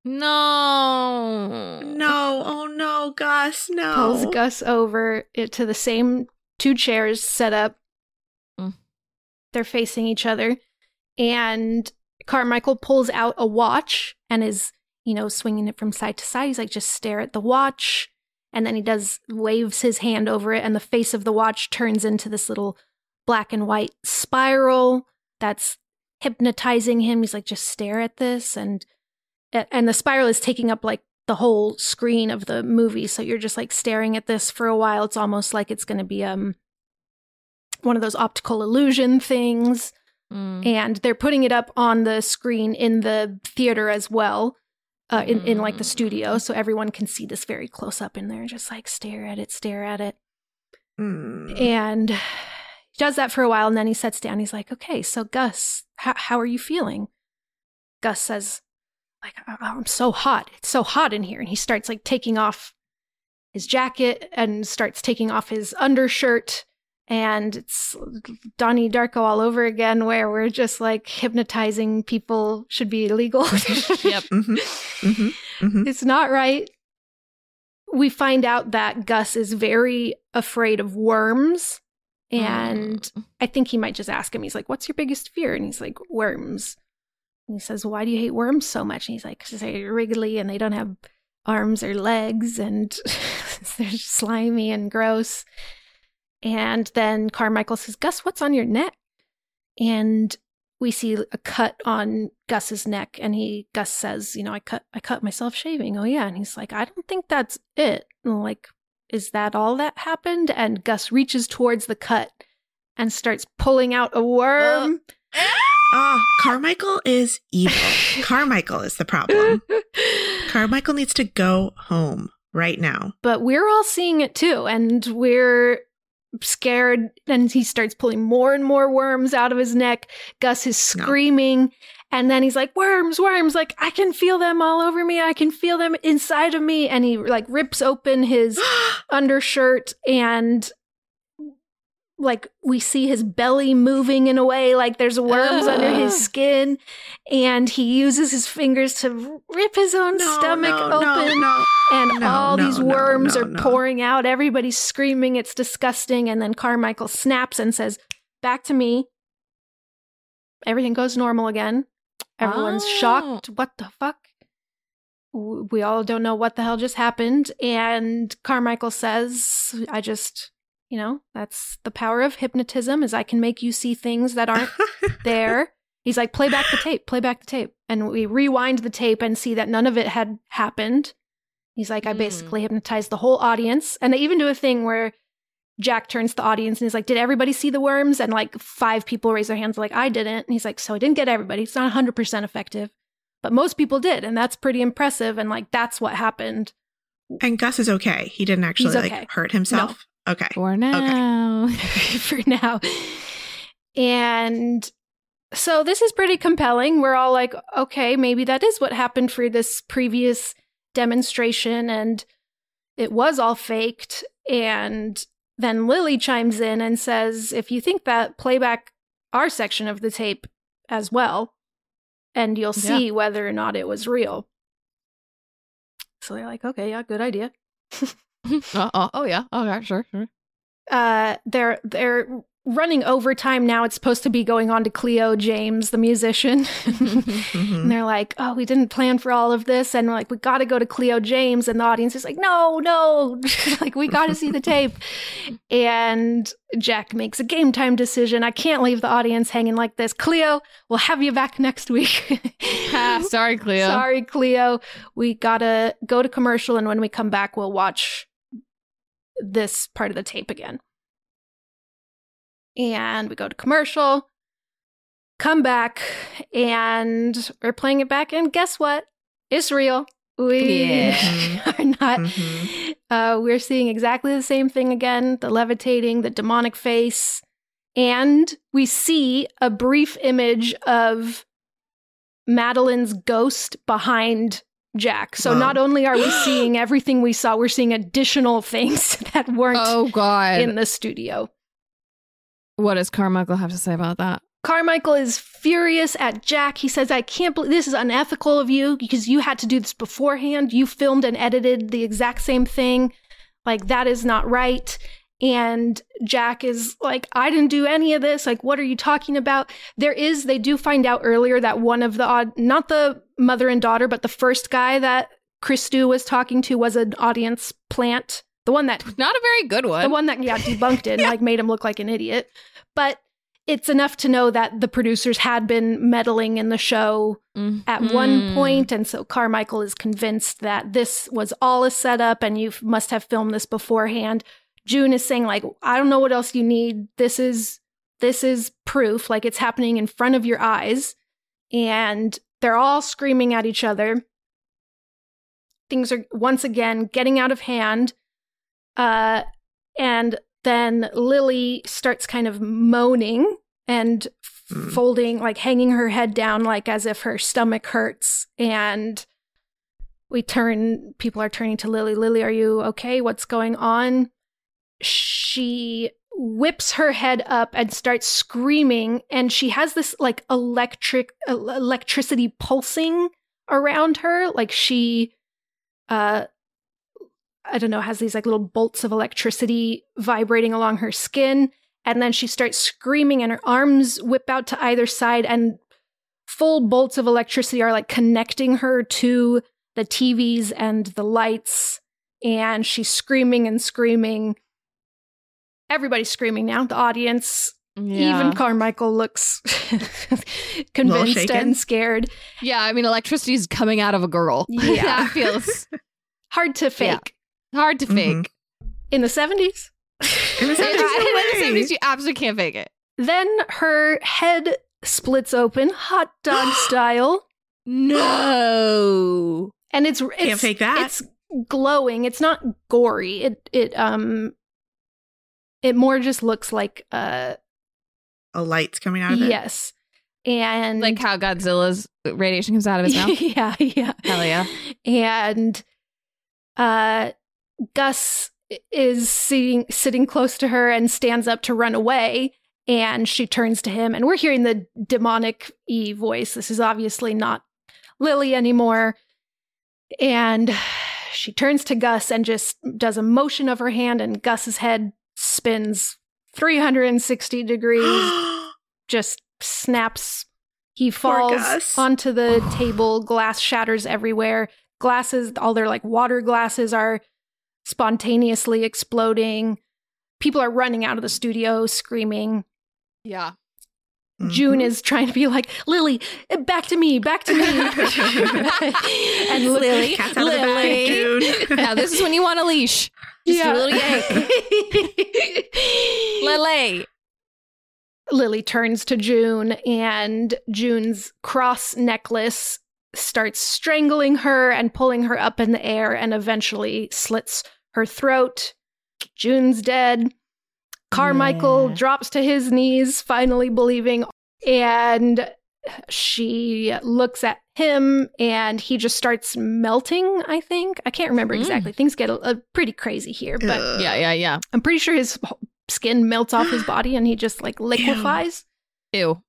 No. No. Oh, no, Gus. No. Pulls Gus over it to the same two chairs set up. Mm. They're facing each other. And Carmichael pulls out a watch and is, you know, swinging it from side to side. He's like, just stare at the watch. And then he does, waves his hand over it, and the face of the watch turns into this little black and white spiral that's hypnotizing him. He's like, just stare at this. And and the spiral is taking up like the whole screen of the movie. So you're just like staring at this for a while. It's almost like it's going to be um one of those optical illusion things. Mm. And they're putting it up on the screen in the theater as well. Uh, in, in like the studio, so everyone can see this very close up in there, just like stare at it, stare at it. Mm. And he does that for a while, and then he sits down. He's like, okay, so Gus, how, how are you feeling? Gus says, like, oh, I'm so hot. It's so hot in here. And he starts like taking off his jacket and starts taking off his undershirt. And it's Donnie Darko all over again, where we're just like hypnotizing people should be illegal. Yep. Mm-hmm. Mm-hmm. Mm-hmm. It's not right. We find out that Gus is very afraid of worms. And mm. I think he might just ask him, he's like, what's your biggest fear? And he's like, worms. And he says, why do you hate worms so much? And he's like, because they're wriggly and they don't have arms or legs and they're slimy and gross. And then Carmichael says, Gus, what's on your neck? And we see a cut on Gus's neck. And he, Gus says, you know, I cut, I cut myself shaving. Oh, yeah. And he's like, I don't think that's it. And I'm like, is that all that happened? And Gus reaches towards the cut and starts pulling out a worm. Uh, oh, Carmichael is evil. Carmichael is the problem. Carmichael needs to go home right now. But we're all seeing it too. And we're scared, and he starts pulling more and more worms out of his neck. Gus is screaming, no. And then he's like, worms, worms, like, I can feel them all over me. I can feel them inside of me. And he like rips open his undershirt, and like we see his belly moving in a way like there's worms uh. under his skin, and he uses his fingers to rip his own no, stomach no, open. No, no. And no, all no, these no, worms no, are no. pouring out. Everybody's screaming. It's disgusting. And then Carmichael snaps and says, back to me. Everything goes normal again. Everyone's oh. shocked. What the fuck? We all don't know what the hell just happened. And Carmichael says, I just, you know, that's the power of hypnotism, is I can make you see things that aren't there. He's like, play back the tape, play back the tape. And we rewind the tape and see that none of it had happened. He's like, I basically mm. hypnotized the whole audience. And they even do a thing where Jack turns to the audience and he's like, did everybody see the worms? And like five people raise their hands like, I didn't. And he's like, so I didn't get everybody. It's not one hundred percent effective. But most people did. And that's pretty impressive. And like, that's what happened. And Gus is okay. He didn't actually okay. like hurt himself. No. Okay. For now. Okay. For now. And so this is pretty compelling. We're all like, okay, maybe that is what happened for this previous demonstration, and it was all faked. And then Lily chimes in and says, if you think that, play back our section of the tape as well, and you'll see yeah. whether or not it was real. So they're like, okay, yeah, good idea. uh, oh, oh yeah, oh yeah, sure, sure. Uh, they're they're running overtime now. It's supposed to be going on to Cleo James, the musician. mm-hmm. And they're like, oh, we didn't plan for all of this. And we're like, we got to go to Cleo James. And the audience is like, no, no, like, we got to see the tape. And Jack makes a game time decision. I can't leave the audience hanging like this. Cleo, we'll have you back next week. ah, sorry, Cleo. Sorry, Cleo. We got to go to commercial. And when we come back, we'll watch this part of the tape again. And we go to commercial, come back, and we're playing it back. And guess what? It's real. We yeah. are not. Mm-hmm. Uh, we're seeing exactly the same thing again. The levitating, the demonic face. And we see a brief image of Madeline's ghost behind Jack. So Whoa. not only are we seeing everything we saw, we're seeing additional things that weren't Oh, God. in the studio. What does Carmichael have to say about that? Carmichael is furious at Jack. He says, I can't believe this is unethical of you because you had to do this beforehand. You filmed and edited the exact same thing. Like, that is not right. And Jack is like, I didn't do any of this. Like, what are you talking about? There is, they do find out earlier that one of the odd, not the mother and daughter, but the first guy that Christou was talking to was an audience plant. The one that, Not a very good one. the one that, yeah, debunked it and like made him look like an idiot. But it's enough to know that the producers had been meddling in the show Mm. at one Mm. point, and so Carmichael is convinced that this was all a setup and you must have filmed this beforehand. June is saying, like, I don't know what else you need. This is this is proof, like it's happening in front of your eyes. And they're all screaming at each other. Things are once again getting out of hand. Uh, and then Lily starts kind of moaning and f- Mm. folding, like hanging her head down, like as if her stomach hurts. And we turn, people are turning to Lily. Lily, are you okay? What's going on? She whips her head up and starts screaming. And she has this like electric, el- electricity pulsing around her. Like she, uh, I don't know, has these like little bolts of electricity vibrating along her skin. And then she starts screaming and her arms whip out to either side and full bolts of electricity are like connecting her to the T Vs and the lights. And she's screaming and screaming. Everybody's screaming now. The audience, Yeah. even Carmichael looks convinced shaken. and scared. Yeah, I mean, electricity is coming out of a girl. Yeah. That feels Hard to fake. hard to fake. Mhm. In the seventies? In the In seventies, no the way. seventies, you absolutely can't fake it. Then her head splits open, hot dog style, No. and it's it's Can't fake that. It's glowing. It's not gory. It it um it more just looks like uh A light's coming out of it. yes, and Like how Godzilla's radiation comes out of his mouth. yeah, yeah, Hell yeah. and uh Gus is sitting sitting close to her and stands up to run away. And she turns to him, and we're hearing the demonic E voice. This is obviously not Lily anymore. And she turns to Gus and just does a motion of her hand, and Gus's head spins three hundred sixty degrees, just snaps. He Poor falls Gus. onto the table. Glass shatters everywhere. Glasses, all their like water glasses are spontaneously exploding. People are running out of the studio screaming. Yeah. June Mhm. is trying to be like, Lily, back to me, back to me. And Lily, Cat's out of the bag, June. Now, this is when you want a leash. Just a little yank. Lily. Lily turns to June, and June's cross necklace starts strangling her and pulling her up in the air and eventually slits her throat. June's dead. Carmichael Yeah. drops to his knees, finally believing, and she looks at him and he just starts melting, I think. I can't remember Mm. exactly. Things get a, a pretty crazy here, but Ugh. Yeah, yeah, yeah. I'm pretty sure his h- skin melts off his body and he just like liquefies. Ew.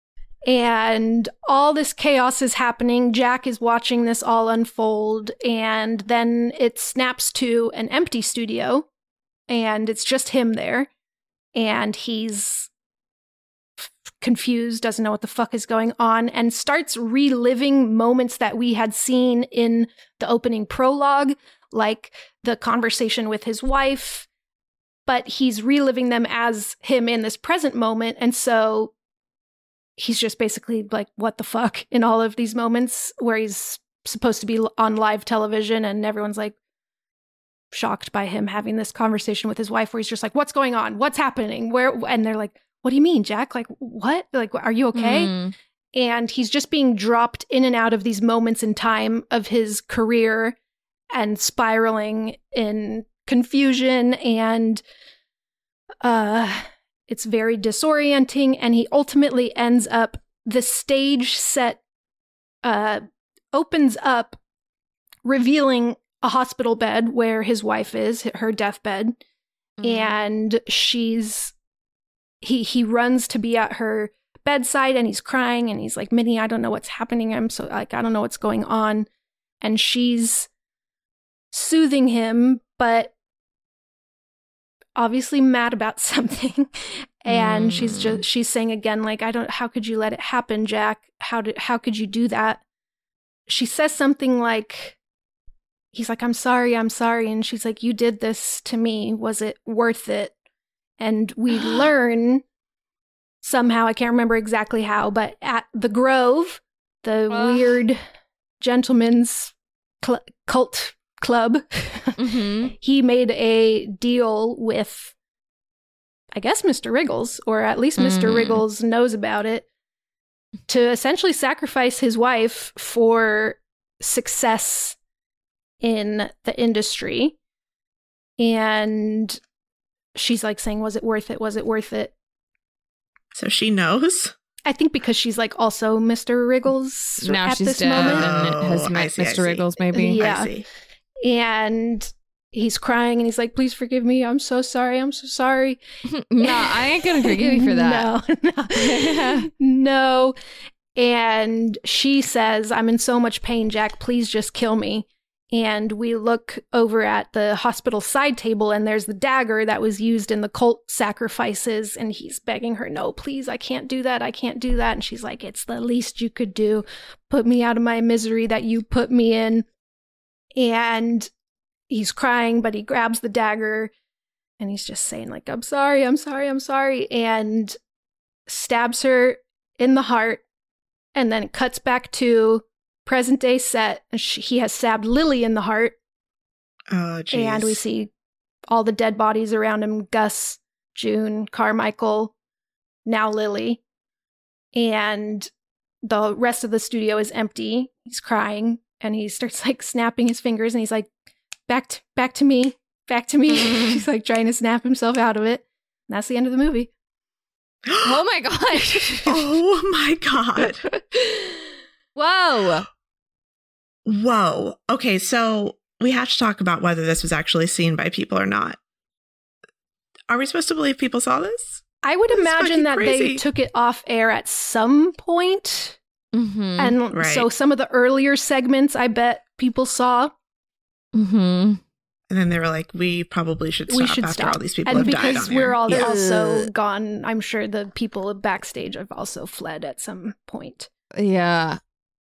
And all this chaos is happening. Jack is watching this all unfold. And then it snaps to an empty studio. And it's just him there. And he's f- confused, doesn't know what the fuck is going on, and starts reliving moments that we had seen in the opening prologue, like the conversation with his wife. But he's reliving them as him in this present moment. And so he's just basically like, what the fuck in all of these moments where he's supposed to be on live television and everyone's like shocked by him having this conversation with his wife where he's just like, what's going on? What's happening? Where? And they're like, what do you mean, Jack? Like, what? Like, are you okay? Mm. And he's just being dropped in and out of these moments in time of his career and spiraling in confusion and uh It's very disorienting, and he ultimately ends up, the stage set uh, opens up, revealing a hospital bed where his wife is, her deathbed, mm. and she's, he he runs to be at her bedside, and he's crying, and he's like, Minnie, I don't know what's happening. I'm so, like, I don't know what's going on. And she's soothing him, but obviously mad about something. And mm. she's just, she's saying again, like, I don't, how could you let it happen, Jack? How did, how could you do that? She says something like, he's like, I'm sorry, I'm sorry. And she's like, you did this to me. Was it worth it? And we learn somehow, I can't remember exactly how, but at the Grove, the uh. weird gentleman's cl- cult club, mm-hmm. he made a deal with, I guess, Mister Wriggles, or at least Mister Mm. Wriggles knows about it, to essentially sacrifice his wife for success in the industry. And she's like saying, was it worth it? Was it worth it? So she knows? I think because she's like also Mister Wriggles now at she's this dead moment. and has Oh, met see, Mister Wriggles, maybe. Yeah. I see. And he's crying and he's like, please forgive me. I'm so sorry. I'm so sorry. No, I ain't gonna forgive you for that. No, no. No. And she says, I'm in so much pain, Jack. Please just kill me. And we look over at the hospital side table, and there's the dagger that was used in the cult sacrifices. And he's begging her, no, please, I can't do that. I can't do that. And she's like, it's the least you could do. Put me out of my misery that you put me in. And he's crying, but he grabs the dagger and he's just saying, like, I'm sorry, I'm sorry, I'm sorry. And stabs her in the heart. And then it cuts back to present day set. She, he has stabbed Lily in the heart. Oh, geez. And we see all the dead bodies around him. Gus, June, Carmichael, now Lily. And the rest of the studio is empty. He's crying. And he starts like snapping his fingers. And he's like, back to, back to me. Back to me. He's like trying to snap himself out of it. And that's the end of the movie. Oh my god. Oh my god. Whoa. Whoa. Okay, so we have to talk about whether this was actually seen by people or not. Are we supposed to believe people saw this? I would That's imagine that crazy. they took it off air at some point. Mm-hmm. And Right. so some of the earlier segments, I bet people saw. Mm-hmm. And then they were like, we probably should stop We should after stop. all these people And have died because on we're air. all Yeah. also gone, I'm sure the people backstage have also fled at some point. Yeah.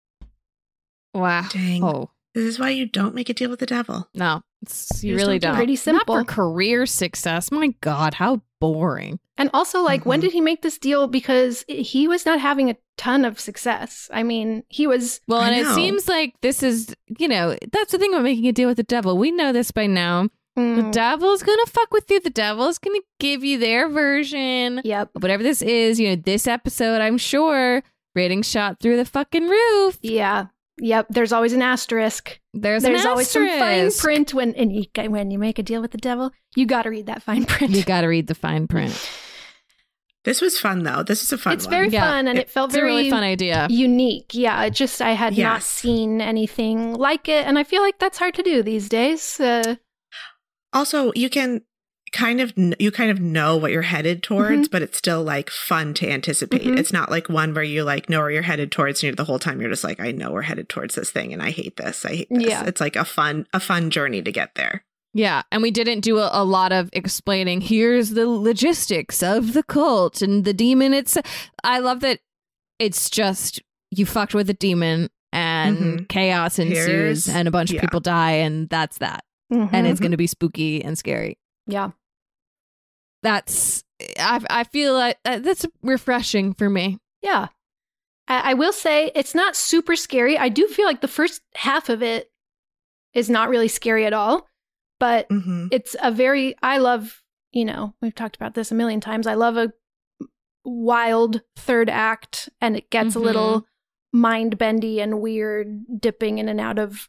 Wow. Dang. Oh. This is why you don't make a deal with the devil. No, it's, you You just really don't don't. do it. Pretty simple. Not for career success. My God, how boring. And also, like, when Mhm. did he make this deal? Because he was not having a ton of success. I mean, he was. Well, I and it know. seems like this is, you know, that's the thing about making a deal with the devil. We know this by now. The Mm, devil's gonna fuck with you. The devil's gonna give you their version. yep. Whatever this is, you know, this episode, I'm sure, ratings shot through the fucking roof. Yeah. Yep. There's always an asterisk. There's, There's an always some fine asterisk. print when and you, when you make a deal with the devil. You got to read that fine print. You got to read the fine print. This was fun, though. This is a fun It's one. very Yeah. fun, and it felt It's a very really fun idea. unique. Yeah, it just I had not Yes. seen anything like it, and I feel like that's hard to do these days. Uh, Also, you can kind of kn- you kind of know what you're headed towards, but it's still like fun to anticipate. Mhm. It's not like one where you like know where you're headed towards, and you're the whole time you're just like, I know we're headed towards this thing, and I hate this. I hate this. Yeah. It's like a fun a fun journey to get there. Yeah, and we didn't do a, a lot of explaining, here's the logistics of the cult and the demon. It's I love that it's just you fucked with a demon and Mhm. chaos ensues Here's- and a bunch yeah. of people die, and that's that. mhm. And it's going to be spooky and scary. yeah, That's I I feel like uh, that's refreshing for me. yeah. I, I will say it's not super scary. I do feel like the first half of it is not really scary at all, but Mm-hmm. it's a very I love, you know, we've talked about this a million times. I love a wild third act, and it gets Mhm. a little mind bendy and weird, dipping in and out of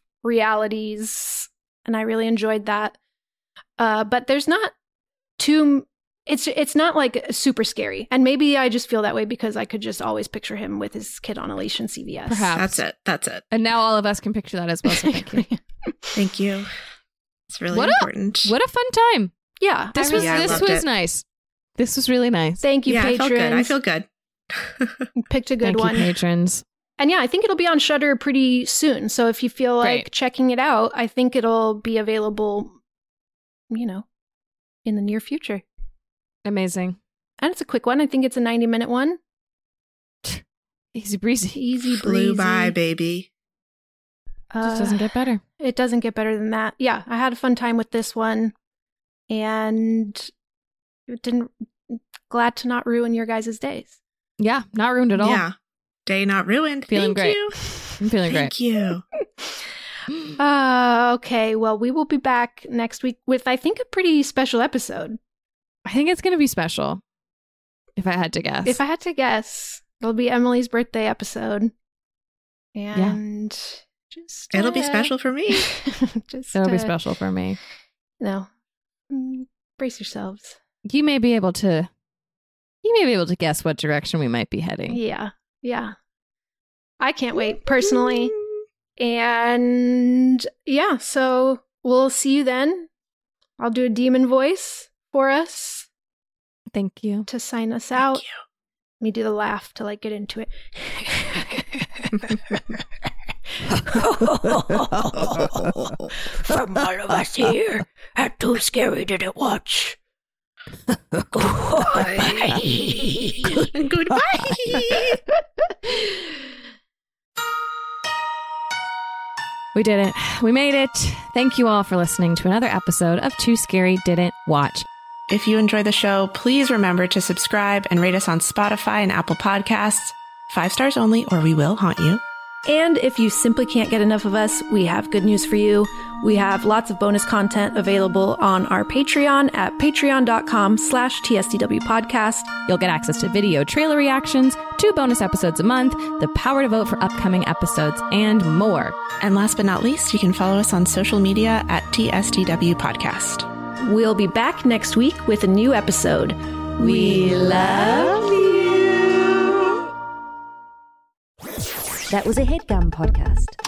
realities, and I really enjoyed that. Uh, but there's not too it's it's not like super scary. And maybe I just feel that way because I could just always picture him with his kid on a leash in C V S. Perhaps. That's it. That's it. And now all of us can picture that as well. So thank you. Thank you. It's really What a- important. What a fun time. Yeah. This I was really- Yeah, I this loved was it. nice. This was really nice. Thank you, yeah, I patrons. felt good. I feel good. Picked a good Thank one. you, patrons. And yeah, I think it'll be on Shudder pretty soon. So if you feel like Great. checking it out, I think it'll be available, you know, in the near future. Amazing. And it's a quick one. I think it's a ninety minute one. Easy breezy. Easy Flew breezy. by, baby. Uh, Just doesn't get better. It doesn't get better than that. Yeah, I had a fun time with this one. And it didn't, glad to not ruin your guys' days. Yeah, not ruined at all. Yeah. Day not ruined. Feeling Thank great. you. I'm feeling Thank you. great. Uh, okay, well, we will be back next week with, I think, a pretty special episode. I think it's going to be special, if I had to guess. If I had to guess, it'll be Emily's birthday episode. And just. It'll be uh, special for me. just. It'll be uh, special for me. No. Mm, brace yourselves. You may be able to. You may be able to guess what direction we might be heading. Yeah. Yeah. I can't wait, personally. And yeah, so we'll see you then. I'll do a demon voice for us Thank you. to sign us out. Thank you. Let me do the laugh to like get into it. From all of us here at Too Scary Didn't Watch. Goodbye. Goodbye. We did it. We made it. Thank you all for listening to another episode of Too Scary Didn't Watch. If you enjoy the show, please remember to subscribe and rate us on Spotify and Apple Podcasts. Five stars only, or we will haunt you. And if you simply can't get enough of us, we have good news for you. We have lots of bonus content available on our Patreon at patreon.com slash TSDW podcast. You'll get access to video trailer reactions, two bonus episodes a month, the power to vote for upcoming episodes, and more. And last but not least, you can follow us on social media at T S D W Podcast. We'll be back next week with a new episode. We love you. That was a HeadGum podcast.